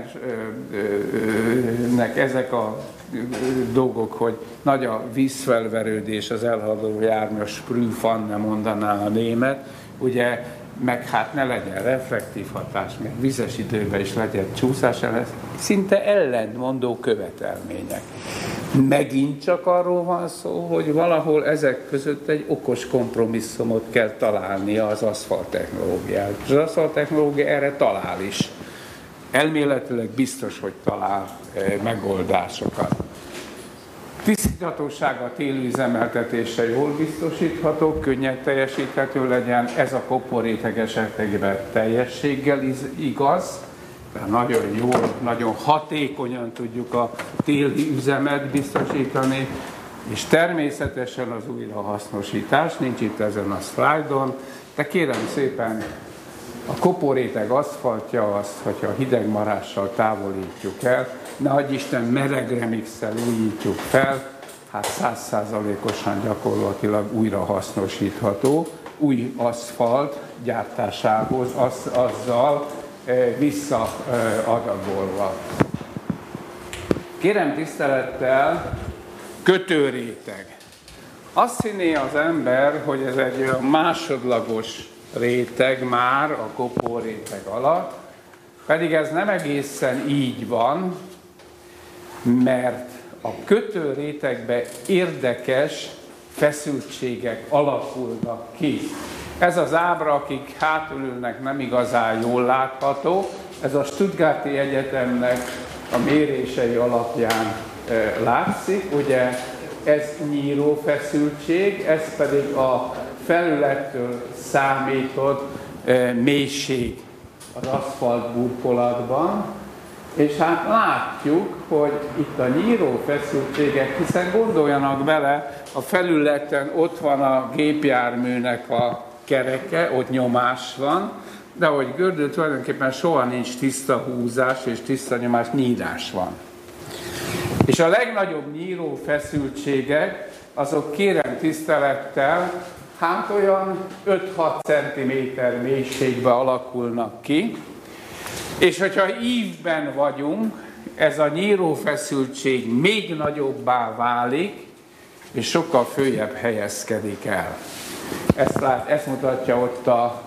A: legyenek ezek a dolgok, hogy nagy a vízfelverődés, az elhaladó jármű, a sprühfanne mondaná a német, ugye, meg hát ne legyen reflektív hatás, meg vizes időben is legyen csúszás, szinte ellentmondó követelmények. Megint csak arról van szó, hogy valahol ezek között egy okos kompromisszumot kell találnia az aszfalttechnológiát. És az aszfalttechnológia erre talál is. Elméletileg biztos, hogy talál megoldásokat. Tisztíthatóság a télüzemeltetése jól biztosítható, könnyen teljesíthető legyen, ez a koporréteg esetében teljességgel igaz, tehát nagyon jól, nagyon hatékonyan tudjuk a téli üzemet biztosítani, és természetesen az újrahasznosítás, nincs itt ezen a szlájdon, de kérem szépen, a koporréteg aszfaltja azt, hogyha hidegmarással távolítjuk el, ne adj Isten meleg remixsel újítjuk fel, hát 100%-osan gyakorlatilag újra hasznosítható, új aszfalt gyártásához azzal visszaadagolva. Kérem tisztelettel, kötőréteg. Azt hinné az ember, hogy ez egy olyan másodlagos réteg már a koporréteg alatt, pedig ez nem egészen így van, mert a kötőrétegben érdekes feszültségek alakulnak ki. Ez az ábra, akik hátul ülnek, nem igazán jól látható, ez a Stuttgarti Egyetemnek a mérései alapján látszik, ugye ez nyíró feszültség, ez pedig a felülettől számított mélység az aszfalt burkolatban, és hát látjuk, hogy itt a nyíró feszültségek, hiszen gondoljanak bele, a felületen ott van a gépjárműnek a kereke, ott nyomás van, de ahogy gördül, tulajdonképpen soha nincs tiszta húzás és tiszta nyomás, nyírás van. És a legnagyobb nyíró feszültségek, azok kérem tisztelettel, hát olyan 5-6 cm mélységbe alakulnak ki, és hogyha ívben vagyunk, ez a nyírófeszültség még nagyobbá válik, és sokkal följebb helyezkedik el. Ezt mutatja ott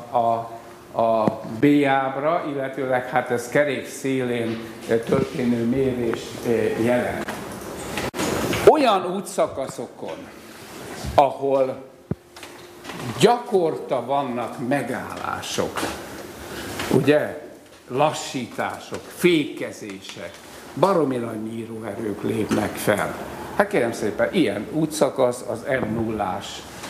A: a B ábra, illetőleg hát ez kerék szélén történő mérés jelent. Olyan útszakaszokon, ahol gyakorta vannak megállások, ugye, lassítások, fékezések, baromi nagy nyíróerők lépnek fel. Hát kérem szépen, ilyen útszakasz az M0-ás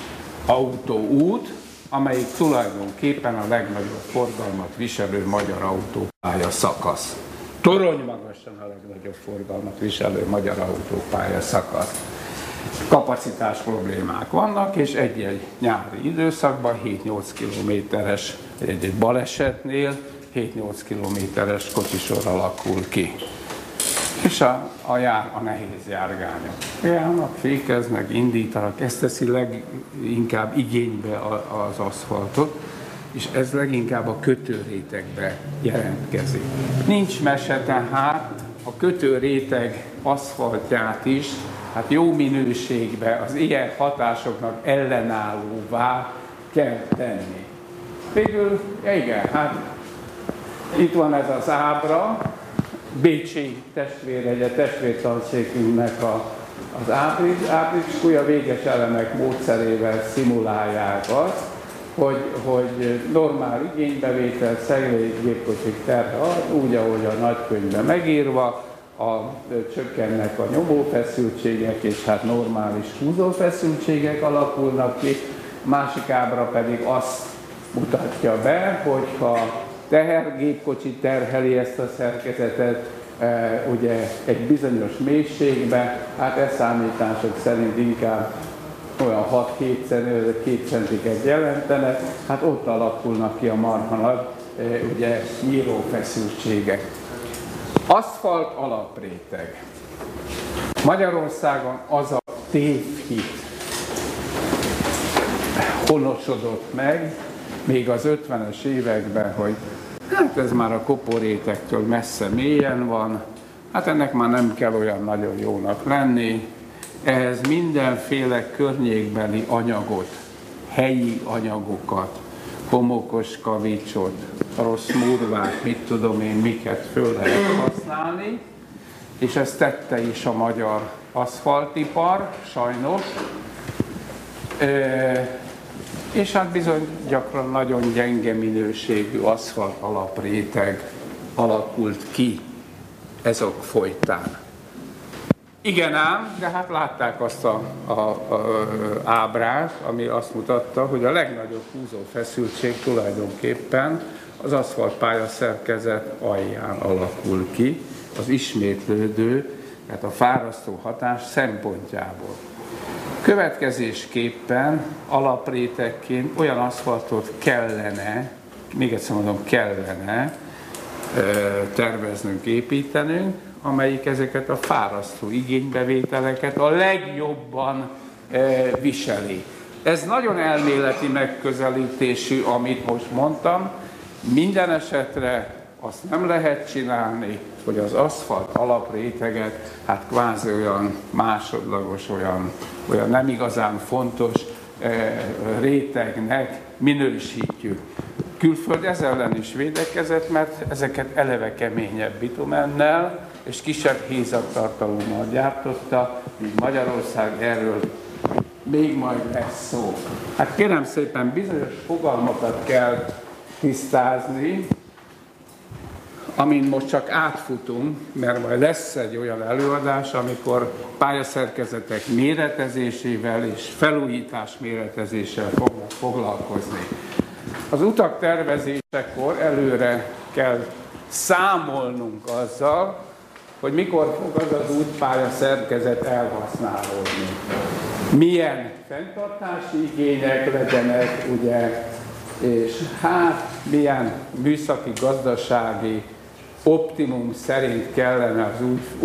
A: autóút, amelyik tulajdonképpen a legnagyobb forgalmat viselő magyar autópálya szakasz. Torony-magasan a legnagyobb forgalmat viselő magyar autópálya szakasz. Kapacitás problémák vannak, és egy-egy nyári időszakban 7-8 kilométeres egy balesetnél 7-8 kilométeres kocsisor alakul ki. És a nehéz járgányok járnak, fékeznek, indítanak, ez teszi leginkább igénybe az aszfaltot, és ez leginkább a kötőrétegbe jelentkezik. Nincs mese tehát a kötőréteg aszfaltját is hát jó minőségbe, az ilyen hatásoknak ellenállóvá kell tenni. Végül, igen, hát itt van ez az ábra, Bécsi testvértanszékünknek az ábriskúja véges elemek módszerével szimulálják azt, hogy normál igénybevétel, személygépkocsik terhe úgy, ahogy a nagykönyvben megírva, csökkennek a nyomófeszültségek, és hát normális húzófeszültségek alakulnak ki. Másik ábra pedig azt mutatja be, hogyha tehergépkocsi terheli ezt a szerkezetet, ugye egy bizonyos mélységbe, hát e számítások szerint inkább olyan 6-2 centiket jelentenek, hát ott alakulnak ki a marha nagy, ugye, nyírófeszültségek. Aszfalt alapréteg. Magyarországon az a tévhit honosodott meg, még az 50-es években, hogy hát ez már a koporétektől messze mélyen van, hát ennek már nem kell olyan nagyon jónak lenni, ehhez mindenféle környékbeli anyagot, helyi anyagokat, homokos kavicsot, rossz murvát, mit tudom én, miket föl lehet használni, és ezt tette is a magyar aszfaltipar, sajnos, és hát bizony gyakran nagyon gyenge minőségű aszfalt alapréteg alakult ki ezok folytán. Igen ám, de hát látták azt a ábrát, ami azt mutatta, hogy a legnagyobb húzófeszültség tulajdonképpen az aszfaltpálya szerkezet alján alakul ki, az ismétlődő, tehát a fárasztó hatás szempontjából. Következésképpen alaprétegként olyan aszfaltot kellene, még egyszer mondom, kellene terveznünk, építenünk, amelyik ezeket a fárasztó igénybevételeket a legjobban viseli. Ez nagyon elméleti megközelítésű, amit most mondtam. Minden esetre azt nem lehet csinálni, hogy az aszfalt alapréteget, hát kvázi olyan másodlagos, olyan nem igazán fontos rétegnek minősítjük. Külföld ezzel ellen is védekezett, mert ezeket eleve keményebb bitumennel és kisebb hézagtartalommal gyártotta, így Magyarország erről még majd lesz szó. Hát kérem szépen, bizonyos fogalmakat kell tisztázni, amin most csak átfutunk, mert majd lesz egy olyan előadás, amikor pályaszerkezetek méretezésével és felújítás méretezéssel fognak foglalkozni. Az utak tervezésekor előre kell számolnunk azzal, hogy mikor fog az útpálya szerkezet elhasználódni. Milyen fenntartási igények legyenek, ugye, és hát milyen műszaki, gazdasági optimum szerint kellene az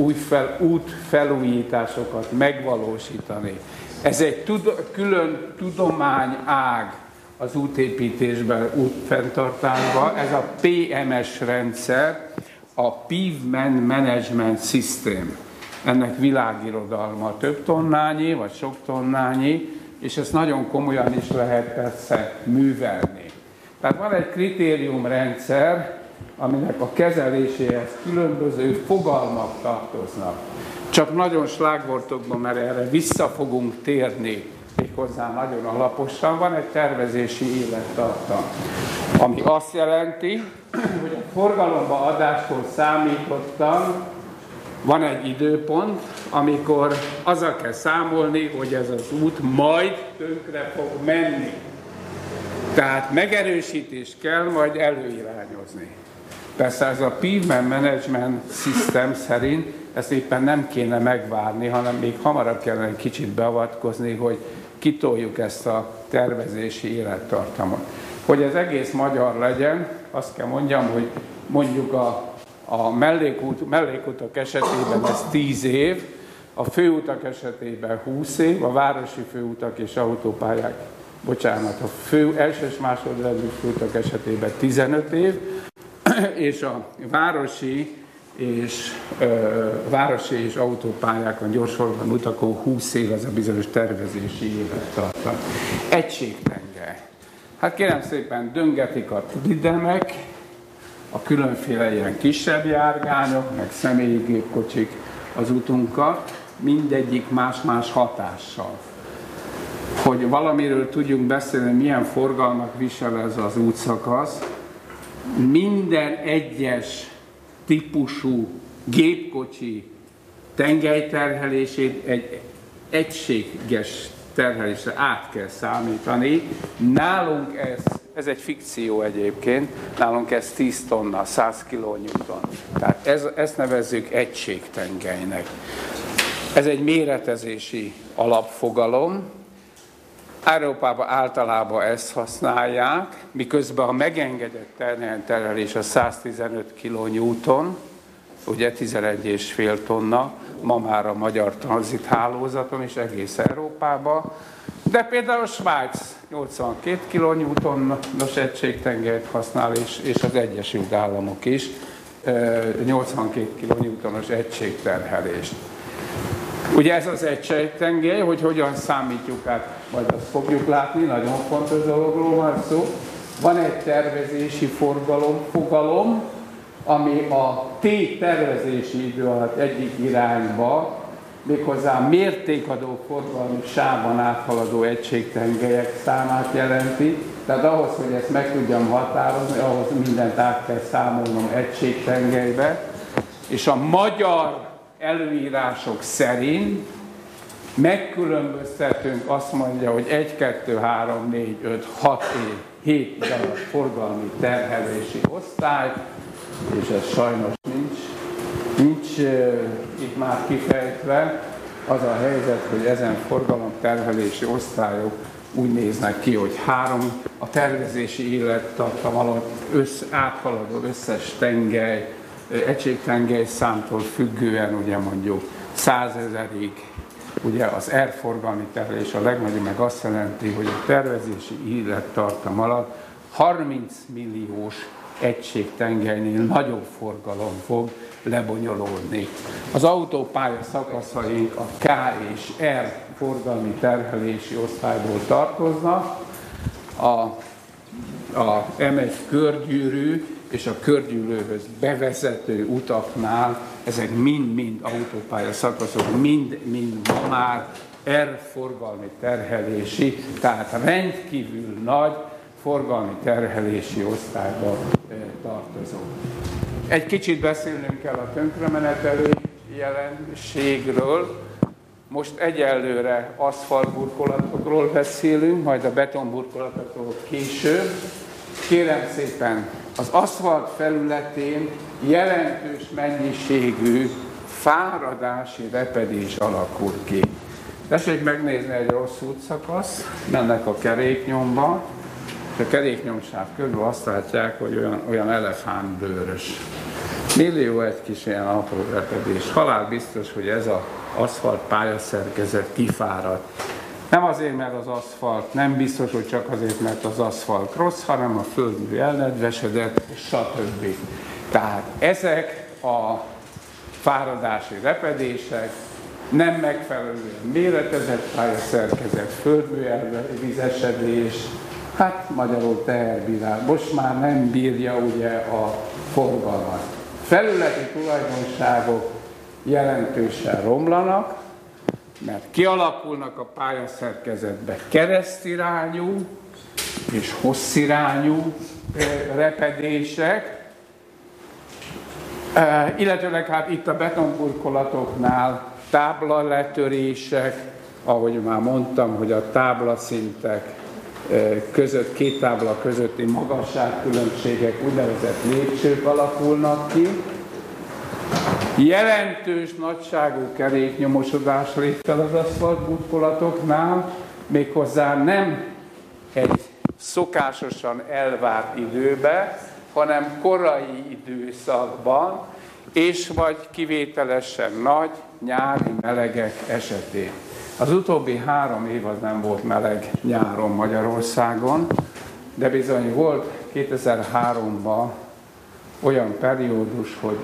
A: útfelújításokat megvalósítani. Ez egy külön tudományág az útépítésben, útfenntartásban, ez a PMS rendszer, a Pavement Management System. Ennek világirodalma több tonnányi, vagy sok tonnányi, és ezt nagyon komolyan is lehet persze művelni. Tehát van egy kritériumrendszer, aminek a kezeléséhez különböző fogalmak tartoznak. Csak nagyon slágvortokban, mert erre vissza fogunk térni, méghozzá nagyon alaposan, van egy tervezési élettartam, ami azt jelenti, hogy a forgalomba adástól számítottan van egy időpont, amikor azzal kell számolni, hogy ez az út majd tönkre fog menni. Tehát megerősítést kell majd előirányozni. Persze ez a Pavement Management System szerint ezt éppen nem kéne megvárni, hanem még hamarabb kellene egy kicsit beavatkozni, hogy kitoljuk ezt a tervezési élettartamot. Hogy ez egész magyar legyen, azt kell mondjam, hogy mondjuk a mellékutak esetében ez 10 év, a főutak esetében 20 év, a városi főutak és autópályák, bocsánat, a első és másodrendű főutak esetében 15 év, és a városi és városi és autópályákon, gyorsforgalmi utakon 20 év ez a bizonyos tervezési élettartam. Egységtengely. Hát kérem szépen, döngetik a tridemek, a különféle ilyen kisebb járgányok, meg személyi gépkocsik az utunkat, mindegyik más-más hatással. Hogy valamiről tudjunk beszélni, milyen forgalmat visel ez az útszakasz, minden egyes típusú gépkocsi tengelyterhelését egy egységes terhelésre át kell számítani. Nálunk ez egy fikció egyébként, nálunk ez 10 tonna, 100 kN. Tehát ezt nevezzük egységtengelynek. Ez egy méretezési alapfogalom. Európában általában ezt használják, miközben a megengedett terhelés a 115 kN, ugye 11,5 tonna, ma már a magyar tranzithálózaton és egész Európában, de például a Svájc 82 kN-os egységtengelyt használ, és az Egyesült Államok is 82 kN-os egységterhelést. Ugye ez az egységtengely, hogy hogyan számítjuk át, majd azt fogjuk látni, nagyon fontos dologról van szó. Van egy tervezési fogalom, ami a T tervezési idő alatt egyik irányba, méghozzá mértékadó forgalmi sávon áthaladó egységtengelyek számát jelenti. Tehát ahhoz, hogy ezt meg tudjam határozni, ahhoz mindent át kell számolnom egységtengelybe. És a magyar előírások szerint megkülönböztetünk, azt mondja, hogy 1, 2, 3, 4, 5, 6 év, 7 darab forgalmi terhelési osztály, és ez sajnos nincs itt már kifejtve. Az a helyzet, hogy ezen forgalomterhelési osztályok úgy néznek ki, hogy 3 a tervezési élettartam alatt áthaladó összes tengely, egységtengely számtól függően, ugye mondjuk 100 000-ig, ugye az R-forgalmi terhelés a legnagyobb, meg azt jelenti, hogy a tervezési élettartam alatt 30 milliós egységtengelynél nagyobb forgalom fog lebonyolódni. Az autópálya szakaszaink a K és R forgalmi terhelési osztályból tartoznak. A M1 körgyűrű és a körgyűrűhöz bevezető utaknál ezek mind-mind autópálya szakaszok, mind ma már R forgalmi terhelési, tehát rendkívül nagy forgalmi terhelési osztályba tartozó. Egy kicsit beszélnünk kell a tönkremenetelő jelenségről. Most egyelőre aszfaltburkolatokról beszélünk, majd a betonburkolatokról később. Kérem szépen, az aszfalt felületén jelentős mennyiségű fáradási repedés alakul ki. Tessék megnézni egy rossz útszakasz, mennek a keréknyomba, és a keréknyomsáv körül azt látják, hogy olyan elefántbőrös. Millió egy kis ilyen apró repedés. Halál biztos, hogy ez az aszfalt pályaszerkezet kifáradt. Nem azért, mert az aszfalt, nem biztos, hogy csak azért, mert az aszfalt rossz, hanem a földmű elnedvesedett, és stb. Tehát ezek a fáradási repedések nem megfelelően méretezett pályaszerkezet, földmű elvizesedés, hát magyarul teherbírás. Most már nem bírja ugye a forgalmat. Felületi tulajdonságok jelentősen romlanak, mert kialakulnak a pályaszerkezetbe keresztirányú és hosszirányú repedések, illetőleg hát itt a betonburkolatoknál táblaletörések, ahogy már mondtam, hogy a táblaszintek között, két tábla közötti magasságkülönbségek, úgynevezett lépcsők alakulnak ki. Jelentős nagyságú keréknyomosodás lép fel az aszfaltburkolatoknál, méghozzá nem egy szokásosan elvárt időbe, hanem korai időszakban, és vagy kivételesen nagy nyári melegek esetén. Az utóbbi 3 év az nem volt meleg nyáron Magyarországon, de bizony volt 2003-ban olyan periódus, hogy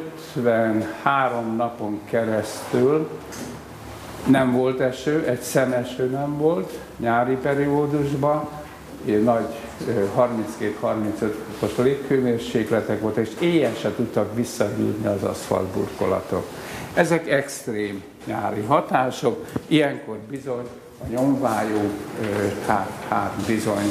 A: 53 napon keresztül nem volt eső, egy szemeső nem volt nyári periódusban, nagy 32-35 fokos léghőmérsékletek volt, és éjjel se tudtak visszahűlni az aszfaltburkolatok. Ezek extrém nyári hatások, ilyenkor bizony a nyomvájú, bizony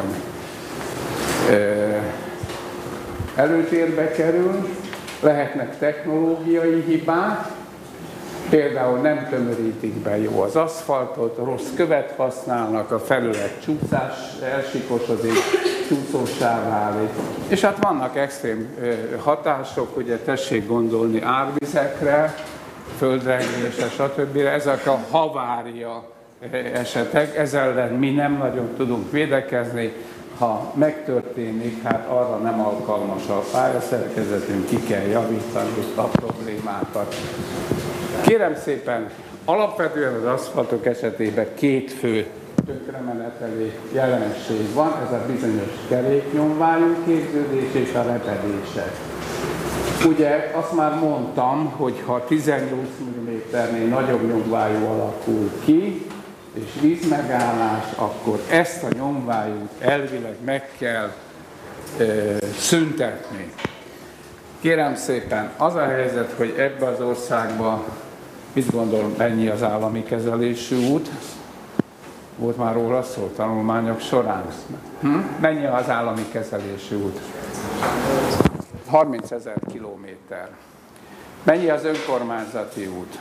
A: előtérbe kerül, lehetnek technológiai hibák, például nem tömörítik be jó az aszfaltot, rossz követ használnak, a felület csúszás elsikosodik, csúszósá válik. És hát vannak extrém hatások, ugye tessék gondolni árvizekre, földrengésre, stb. Ezek a havária esetek, ezzel ellen mi nem nagyon tudunk védekezni. Ha megtörténik, hát arra nem alkalmas a pályaszerkezetünk, ki kell javítani a problémákat. Kérem szépen, alapvetően az aszfaltok esetében két fő tönkremeneteli jelenség van, ez a bizonyos keréknyomvájú képződés és a repedések. Ugye azt már mondtam, hogy ha 18 mm-nél nagyobb nyomvájú alakul ki, és vízmegállás, akkor ezt a nyomvájút elvileg meg kell szüntetni. Kérem szépen, az a helyzet, hogy ebbe az országban, mit gondol, mennyi az állami kezelésű út? Volt már róla szó tanulmányok során. Mennyi az állami kezelésű út? 30 000 kilométer. Mennyi az önkormányzati út?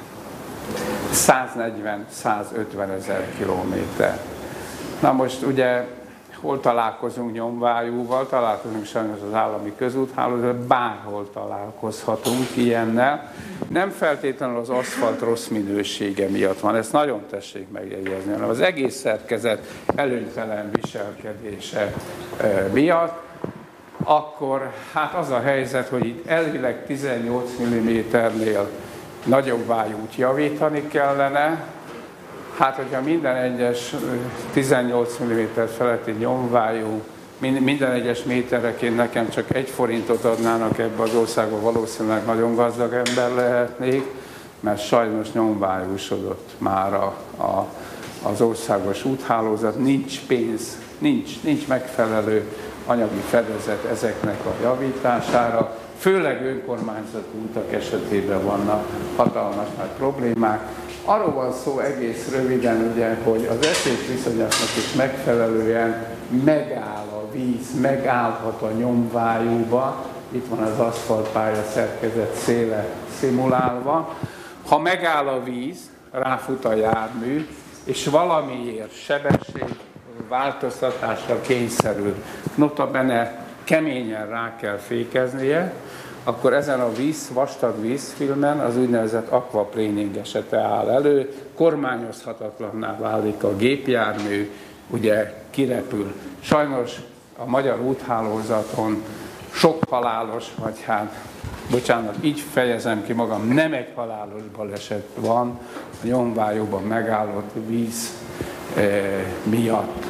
A: 140-150 000 kilométer. Na most ugye hol találkozunk nyomvájúval, találkozunk sajnos az állami közúthálózatban, bárhol találkozhatunk ilyennel. Nem feltétlenül az aszfalt rossz minősége miatt van, ezt nagyon tessék megjegyezni, hanem az egész szerkezet előnytelen viselkedése miatt. Akkor hát az a helyzet, hogy itt elvileg 18 mm-nél nagyobb vájút javítani kellene. Hát, hogyha minden egyes 18 mm feletti nyomvájú, minden egyes métereként nekem csak 1 forintot adnának ebbe az országba, valószínűleg nagyon gazdag ember lehetnék, mert sajnos nyomvájúsodott már az országos úthálózat, nincs pénz, nincs megfelelő anyagi fedezet ezeknek a javítására, főleg önkormányzati utak esetében vannak hatalmas nagy problémák. Arról van szó egész röviden, ugye, hogy az esésviszonyoknak is megfelelően megáll a víz, megállhat a nyomvájúba, itt van az aszfaltpálya szerkezet széle szimulálva. Ha megáll a víz, ráfut a jármű, és valamiért sebesség változtatásra kényszerül, notabene keményen rá kell fékeznie, akkor ezen a vastag vízfilmen az úgynevezett aquaplaning esete áll elő, kormányozhatatlanná válik a gépjármű, ugye kirepül. Sajnos a magyar úthálózaton sok halálos, vagy hát, bocsánat, így fejezem ki magam, nem egy halálos baleset van a nyomvájúban megállott víz miatt.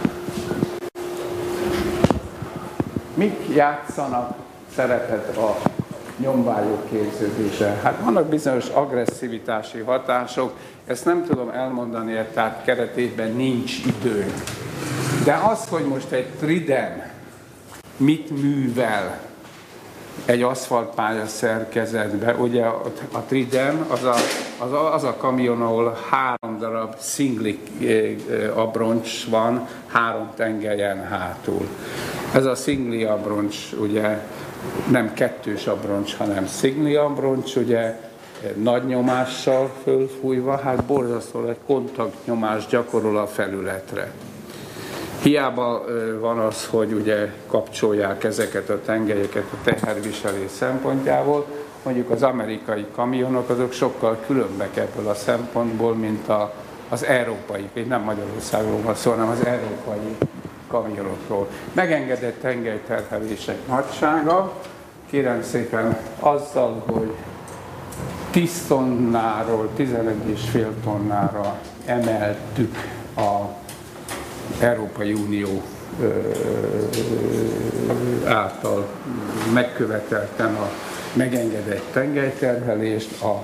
A: Mik játszanak szerepet a nyomvályok képződése? Hát vannak bizonyos agresszivitási hatások, ezt nem tudom elmondani, tehát keretében nincs idő. De az, hogy most egy tridem mit művel egy aszfaltpálya szerkezetbe, ugye a tridem az a kamion, ahol 3 darab szingli abroncs van, 3 tengelyen hátul. Ez a szingli abroncs ugye nem kettős abroncs, hanem szingli abroncs, ugye nagy nyomással fölfújva, hát borzasztó egy kontaktnyomást gyakorol a felületre. Hiába van az, hogy ugye kapcsolják ezeket a tengelyeket a teherviselés szempontjából, mondjuk az amerikai kamionok azok sokkal különbek ebből a szempontból, mint az európai, nem Magyarországról van szó, hanem az európai kamionokról. Megengedett tengelyterhelések nagysága, kérem szépen azzal, hogy 10 tonnáról 11,5 tonnára emeltük az Európai Unió által megkövetelten a megengedett tengelyterhelést. A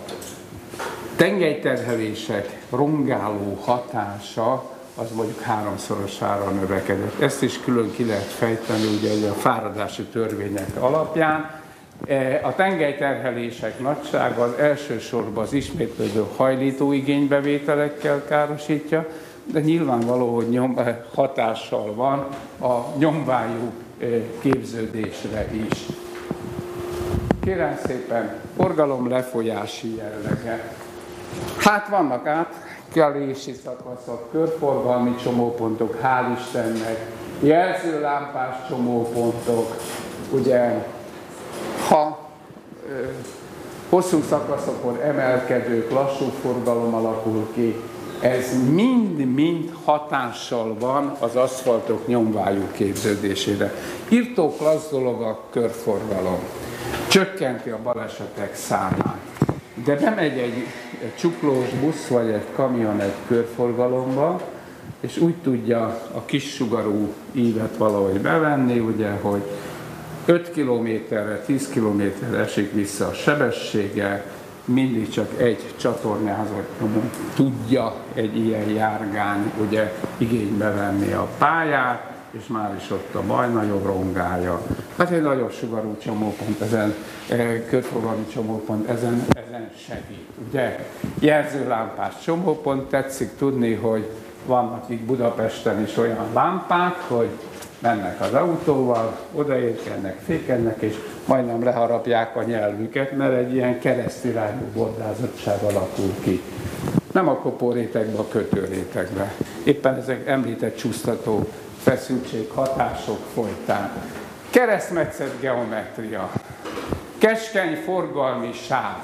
A: tengelyterhelések rongáló hatása az mondjuk 3-szorosára növekedett. Ezt is külön ki lehet fejteni ugye a fáradási törvények alapján. A tengelyterhelések nagysága az elsősorban az ismétlődő hajlító igénybevételekkel károsítja, de nyilvánvaló, hogy hatással van a nyomvájú képződésre is. Kérem szépen, forgalom lefolyási jellege. Hát vannak átkelési szakaszok, körforgalmi csomópontok, hál' Istennek, jelzőlámpás csomópontok, ugye, ha hosszú szakaszokon emelkedők, lassú forgalom alakul ki, ez mind-mind hatással van az aszfaltok nyomvájú képződésére. Írtó klassz dolog a körforgalom. Csökkenti a balesetek számát. De bemegy egy csuklós busz vagy egy kamion egy körforgalomba, és úgy tudja a kis sugarú ívet valahogy bevenni, ugye, hogy 5 kilométerre, 10 kilométerre esik vissza a sebessége, mindig csak egy csatornázott tudja egy ilyen járgány ugye, igénybe venni a pályát, és már is ott a baj, nagyobb rongálja. Hát egy nagyobb sugarú csomópont, körforgalmi csomópont ezen segít. Ugye? Jelzőlámpás csomópont, tetszik tudni, hogy vannak itt Budapesten is olyan lámpák, hogy mennek az autóval, odaérkeznek, fékeznek, és majdnem leharapják a nyelvüket, mert egy ilyen keresztirányú bordázottság alakul ki. Nem a kopórétegbe, a kötőrétegbe. Éppen ezek említett csúsztató feszültség, hatások folytán. Keresztmetszet geometria, keskeny forgalmi sáv,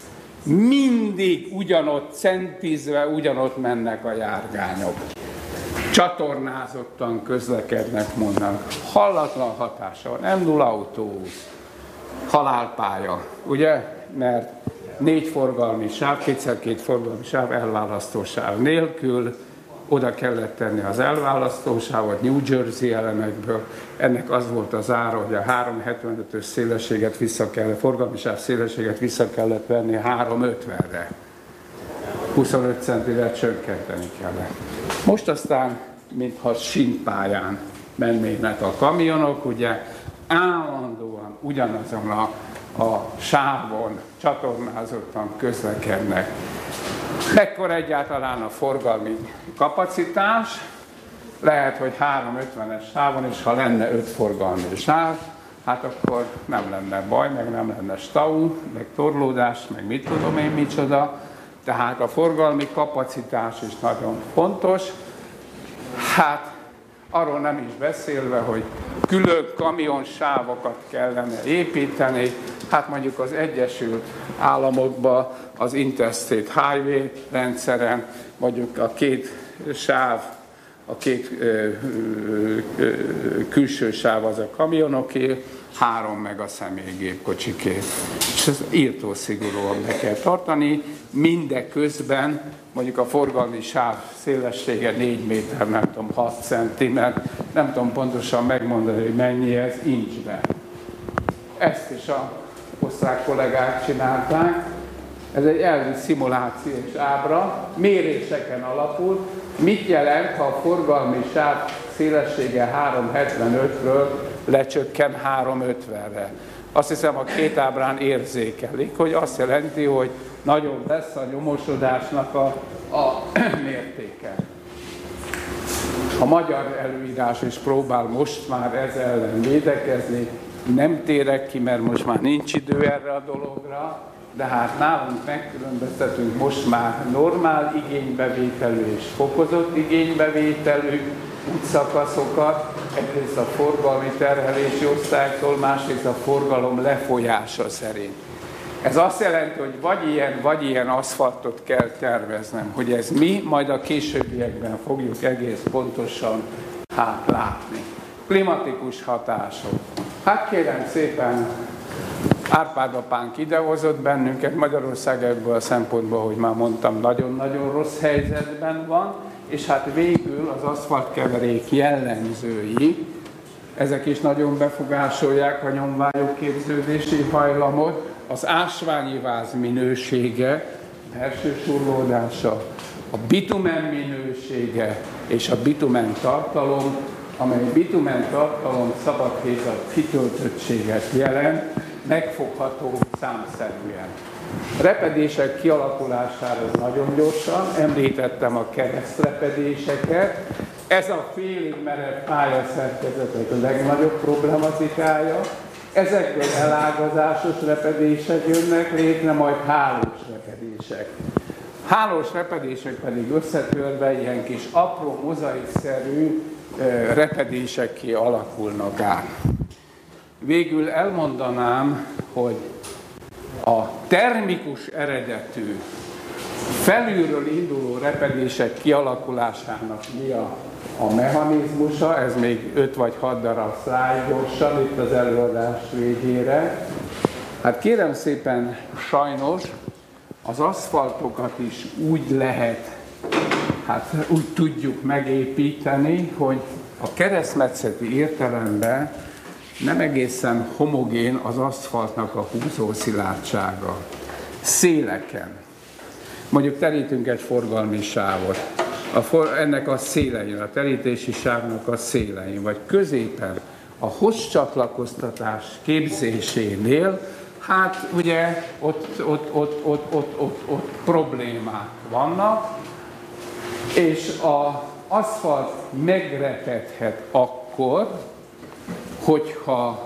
A: mindig ugyanott centízve, ugyanott mennek a járgányok. Csatornázottan közlekednek, mondanak. Hallatlan hatása van, M0 autóbusz, halálpálya, ugye? Mert 4 forgalmi sáv, 2x2 forgalmi sáv, elválasztó sáv nélkül, oda kellett tenni az elválasztó sávot New Jersey elemekből. Ennek az volt az ára, hogy a 375-ös szélességet forgalmi sáv szélességet vissza kellett venni 350-re. 25 centivel csökkenteni kellett. Most aztán, mintha sínpályán mennének a kamionok, ugye állandóan ugyanazon a sávon csatornázottan közlekednek. Mekkora egyáltalán a forgalmi kapacitás? Lehet, hogy 350-es sávon, és ha lenne 5 forgalmi sáv, hát akkor nem lenne baj, meg nem lenne stau, meg torlódás, meg mit tudom én micsoda. Tehát a forgalmi kapacitás is nagyon fontos. Hát arról nem is beszélve, hogy külön kamionsávokat kellene építeni. Hát mondjuk az Egyesült Államokban az Interstate Highway rendszeren, mondjuk a 2 sáv, a 2 külső sáv az a kamionoké, 3 meg a személygépkocsiké. És ez írtó szigorúan be kell tartani, mindeközben mondjuk a forgalmi sáv szélessége 4 méter, nem tudom, 6 centiméter, nem tudom pontosan megmondani, hogy mennyi ez incsben. Ezt is a osztrák kollégák csinálták. Ez egy elvi szimulációs ábra, méréseken alapul. Mit jelent, ha a forgalmi sáv szélessége 375-ről lecsökken 350-re? Azt hiszem, a 2 ábrán érzékelik, hogy azt jelenti, hogy nagyobb lesz a nyomosodásnak a mértéke. A magyar előírás is próbál most már ez ellen védekezni. Nem térek ki, mert most már nincs idő erre a dologra, de hát nálunk megkülönböztetünk most már normál igénybevételű és fokozott igénybevételű útszakaszokat, egyrészt a forgalmi terhelési osztályoktól, másrészt a forgalom lefolyása szerint. Ez azt jelenti, hogy vagy ilyen aszfaltot kell terveznem, hogy ez mi, majd a későbbiekben fogjuk egész pontosan látni. Klimatikus hatások. Hát kérem szépen, Árpád apánk idehozott bennünket, Magyarország ebből a szempontból, hogy már mondtam, nagyon-nagyon rossz helyzetben van, és hát végül az aszfaltkeverék jellemzői, ezek is nagyon befogásolják a nyomvályok képződési hajlamot, az ásványi váz minősége, belső surlódása, a bitumen minősége és a bitumen tartalom, amely bitumen tartalom szabadhézad kitöltöttséget jelent, megfogható számszerűen. A repedések kialakulására nagyon gyorsan, említettem a keresztrepedéseket. Ez a félig merev pályaszerkezetek a legnagyobb problematikája. Ezekből elágazásos repedések jönnek létre, majd hálós repedések. Hálós repedések pedig összetörve ilyen kis apró mozaikszerű repedésekké alakulnak át. Végül elmondanám, hogy a termikus eredetű, felülről induló repedések kialakulásának mi a mechanizmusa, ez még 5 vagy 6 darab szlájd gyorsan itt az előadás végére. Hát kérem szépen, sajnos az aszfaltokat is úgy lehet, úgy tudjuk megépíteni, hogy a keresztmetszeti értelemben nem egészen homogén az aszfaltnak a húzószilárdsága. Széleken. Mondjuk terítünk egy forgalmi sávot. Ennek a szélein, a terítési sávnak a szélein, vagy középen a hosszcsatlakoztatás képzésénél, hát ugye ott problémák vannak, és az aszfalt megrepedhet akkor, hogyha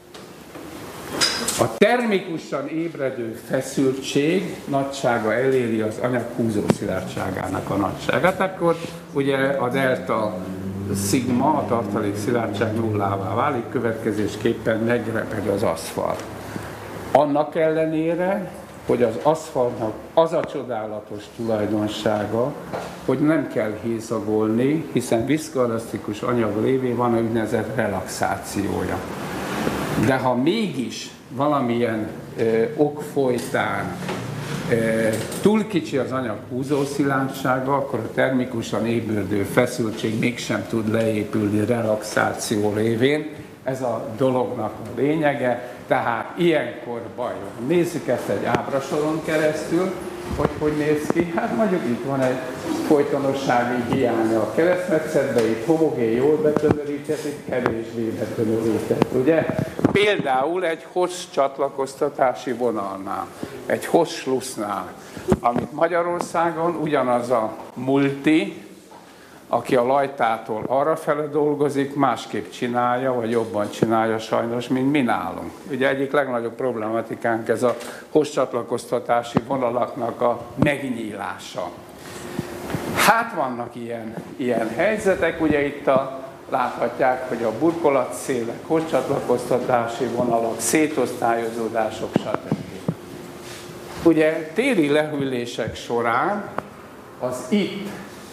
A: a termikusan ébredő feszültség nagysága eléri az anyag húzószilárdságának a nagyságát, akkor ugye a delta szigma, a tartalék szilárdság nullává válik, következésképpen megreped az aszfalt. Annak ellenére, hogy az aszfaltnak az a csodálatos tulajdonsága, hogy nem kell hézagolni, hiszen viszkoelasztikus anyag lévén van a úgynevezett relaxációja. De ha mégis valamilyen ok folytán túl kicsi az anyag húzószilárdsága, akkor a termikusan ébredő feszültség mégsem tud leépülni relaxáció révén. Ez a dolognak a lényege, tehát ilyenkor baj van. Nézzük ezt egy ábrasoron keresztül, hogy néz ki. Hát mondjuk itt van egy folytonossági hiánya a keresztmetszetben, itt homogén, jól betömörített, itt kevésbé betömörített, ugye? Például egy hossz csatlakoztatási vonalnál, egy hossz slusznál, amit Magyarországon ugyanaz a multi, aki a Lajtától arrafele dolgozik, másképp csinálja, vagy jobban csinálja sajnos, mint mi nálunk. Ugye egyik legnagyobb problematikánk ez a hosszcsatlakoztatási vonalaknak a megnyílása. Hát vannak ilyen helyzetek, ugye itt láthatják, hogy a burkolatszélek, hosszcsatlakoztatási vonalak, szétosztályozódások, stb. Ugye téli lehűlések során az itt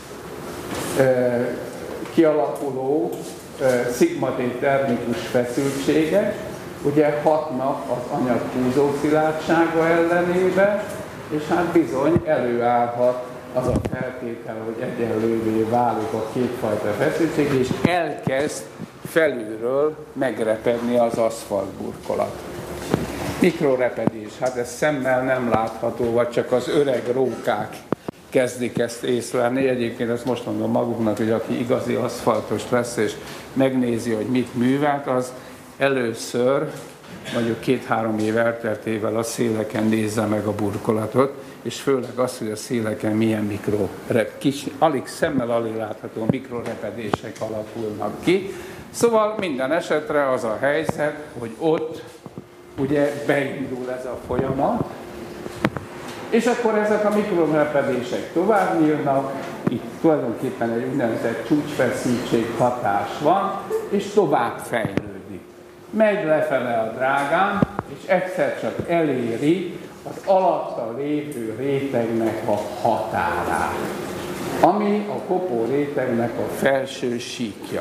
A: kialakuló szigma-D termikus feszültségek ugye hatnak az anyag húzószilárdsága ellenében, és hát bizony előállhat az a feltétel, hogy egyenlővé válik a kétfajta feszültség, és elkezd felülről megrepedni az aszfaltburkolat. Mikrorepedés, hát ez szemmel nem látható, vagy csak az öreg rókák kezdik ezt észlelni. Egyébként ezt most mondom maguknak, hogy aki igazi aszfaltos lesz, és megnézi, hogy mit művelt, az először, mondjuk 2-3 év elteltével a széleken nézze meg a burkolatot, és főleg az, hogy a széleken milyen szemmel alig látható mikrorepedések alakulnak ki. Szóval minden esetre az a helyzet, hogy ott ugye beindul ez a folyamat, és akkor ezek a mikrorepedések tovább nyílnak, itt tulajdonképpen egy úgynevezett csúcsfeszültség hatás van, és tovább fejlődik. Megy lefele a drágán, és egyszer csak eléri az alatta lévő rétegnek a határát, ami a kopó rétegnek a felső síkja.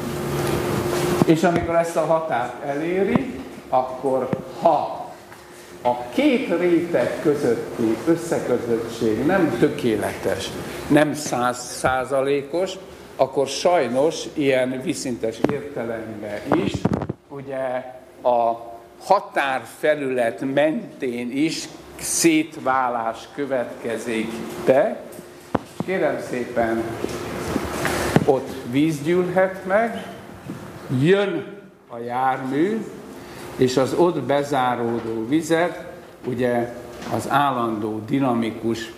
A: És amikor ezt a határt eléri, akkor ha a két réteg közötti összekötöttség nem tökéletes, nem 100%-os, akkor sajnos ilyen vízszintes értelemben is, ugye a határfelület mentén is szétválás következik be. Kérem szépen, ott víz gyűlhet meg, jön a jármű, és az ott bezáródó vizet, ugye az állandó dinamikus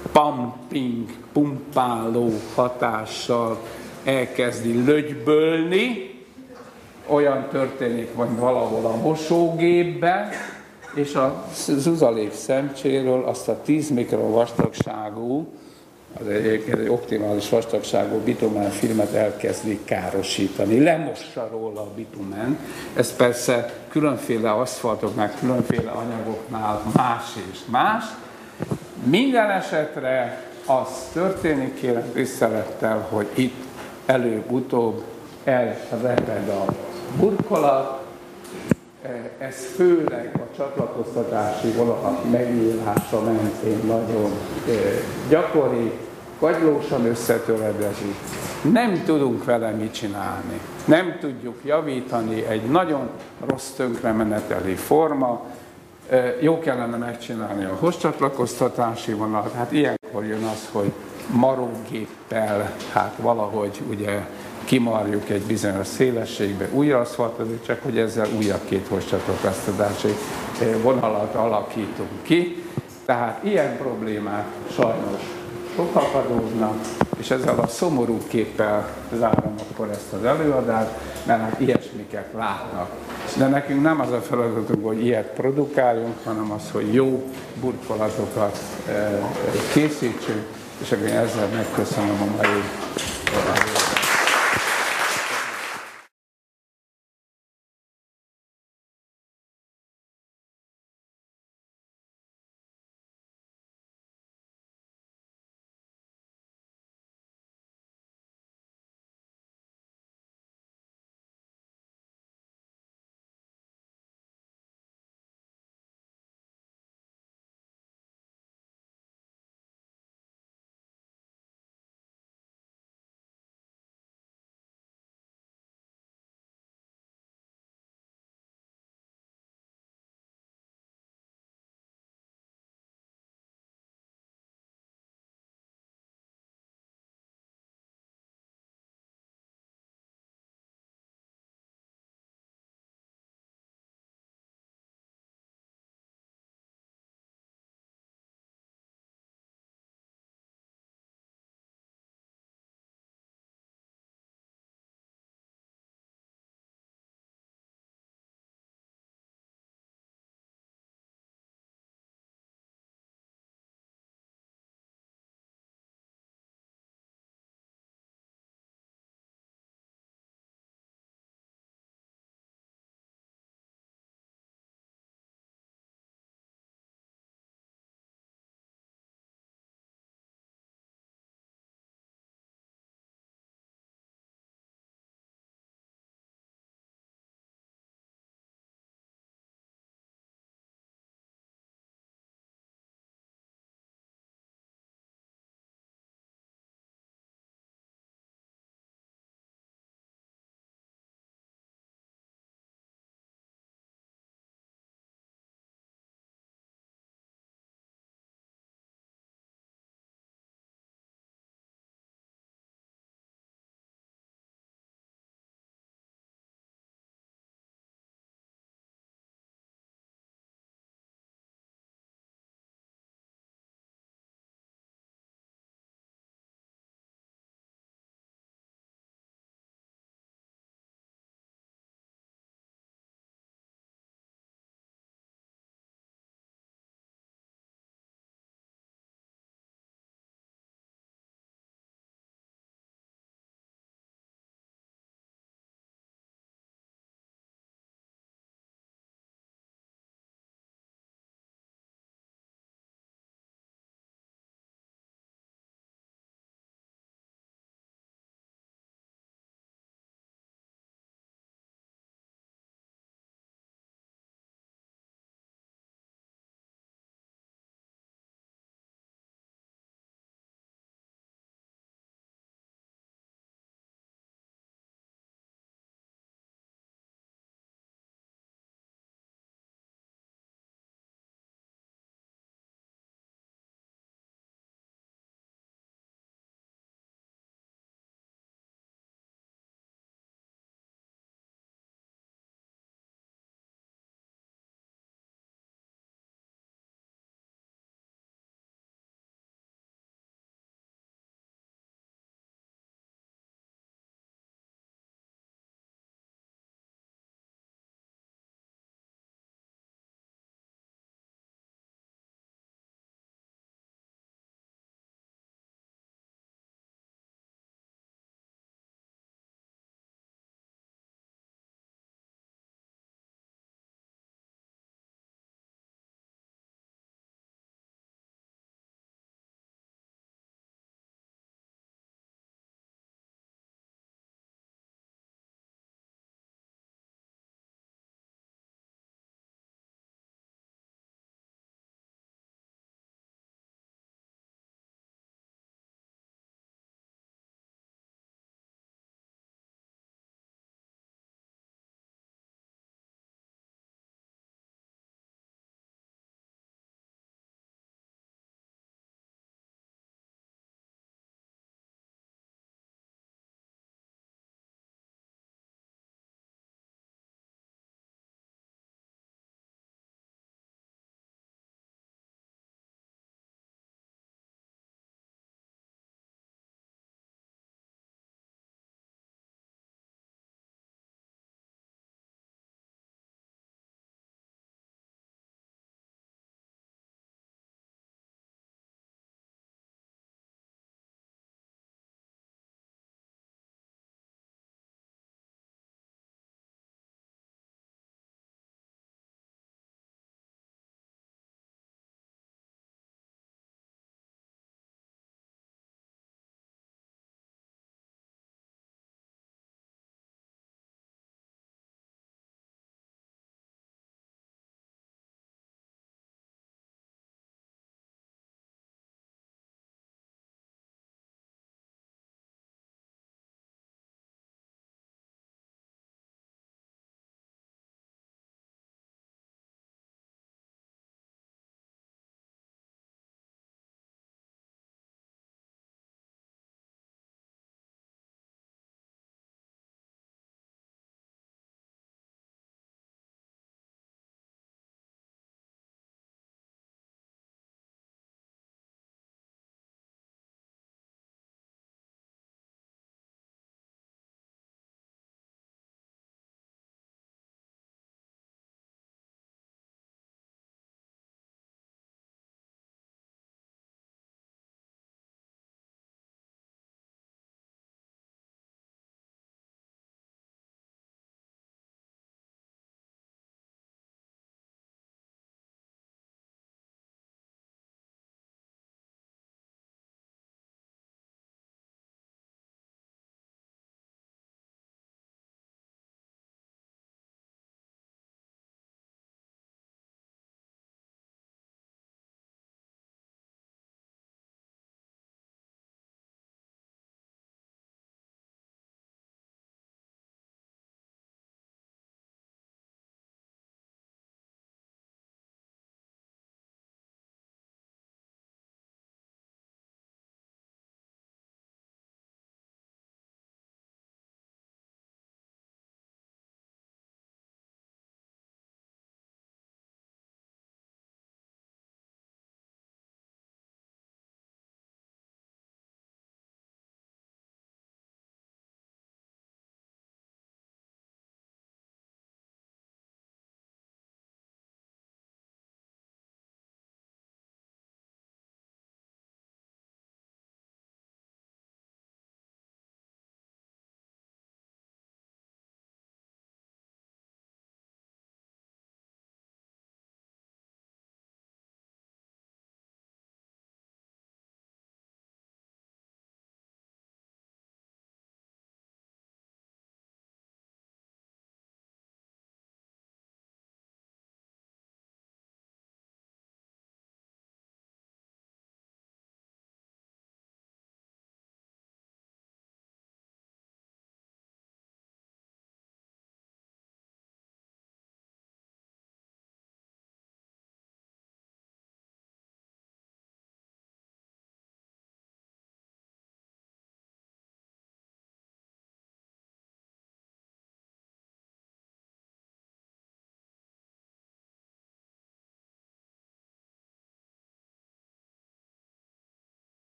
A: pumpáló hatással elkezdi lögybölni, olyan történik, vagy valahol a mosógépben, és a zuzalék szemcséről azt a 10 mikron vastagságú, az egy optimális vastagságú bitumánfilmet elkezdi károsítani, lemossa róla a bitumen. Ez persze különféle aszfaltoknál, különféle anyagoknál más és más. Minden esetre az történik, kérem tisztelettel, hogy itt előbb-utóbb elreped a burkolat. Ez főleg a csatlakoztatási vonalak megnyílása mentén nagyon gyakori, kagylósan összetöredezik. Nem tudunk vele mit csinálni. Nem tudjuk javítani, egy nagyon rossz tönkremeneteli forma. Jó kellene megcsinálni a hozcsatlakoztatási vonalat. Hát ilyenkor jön az, hogy marógéppel, hát valahogy ugye kimarjuk egy bizonyos szélességbe, új aszfaltozni, csak hogy ezzel újabb két hozcsatlakoztatási vonalat alakítunk ki. Tehát ilyen problémák sajnos sokak adódnak, és ezzel a szomorú képpel zárom akkor ezt az előadást, mert hát ilyesmiket látnak. De nekünk nem az a feladatunk, hogy ilyet produkáljunk, hanem az, hogy jó burkolatokat készítsünk, és akkor ezzel megköszönöm a mai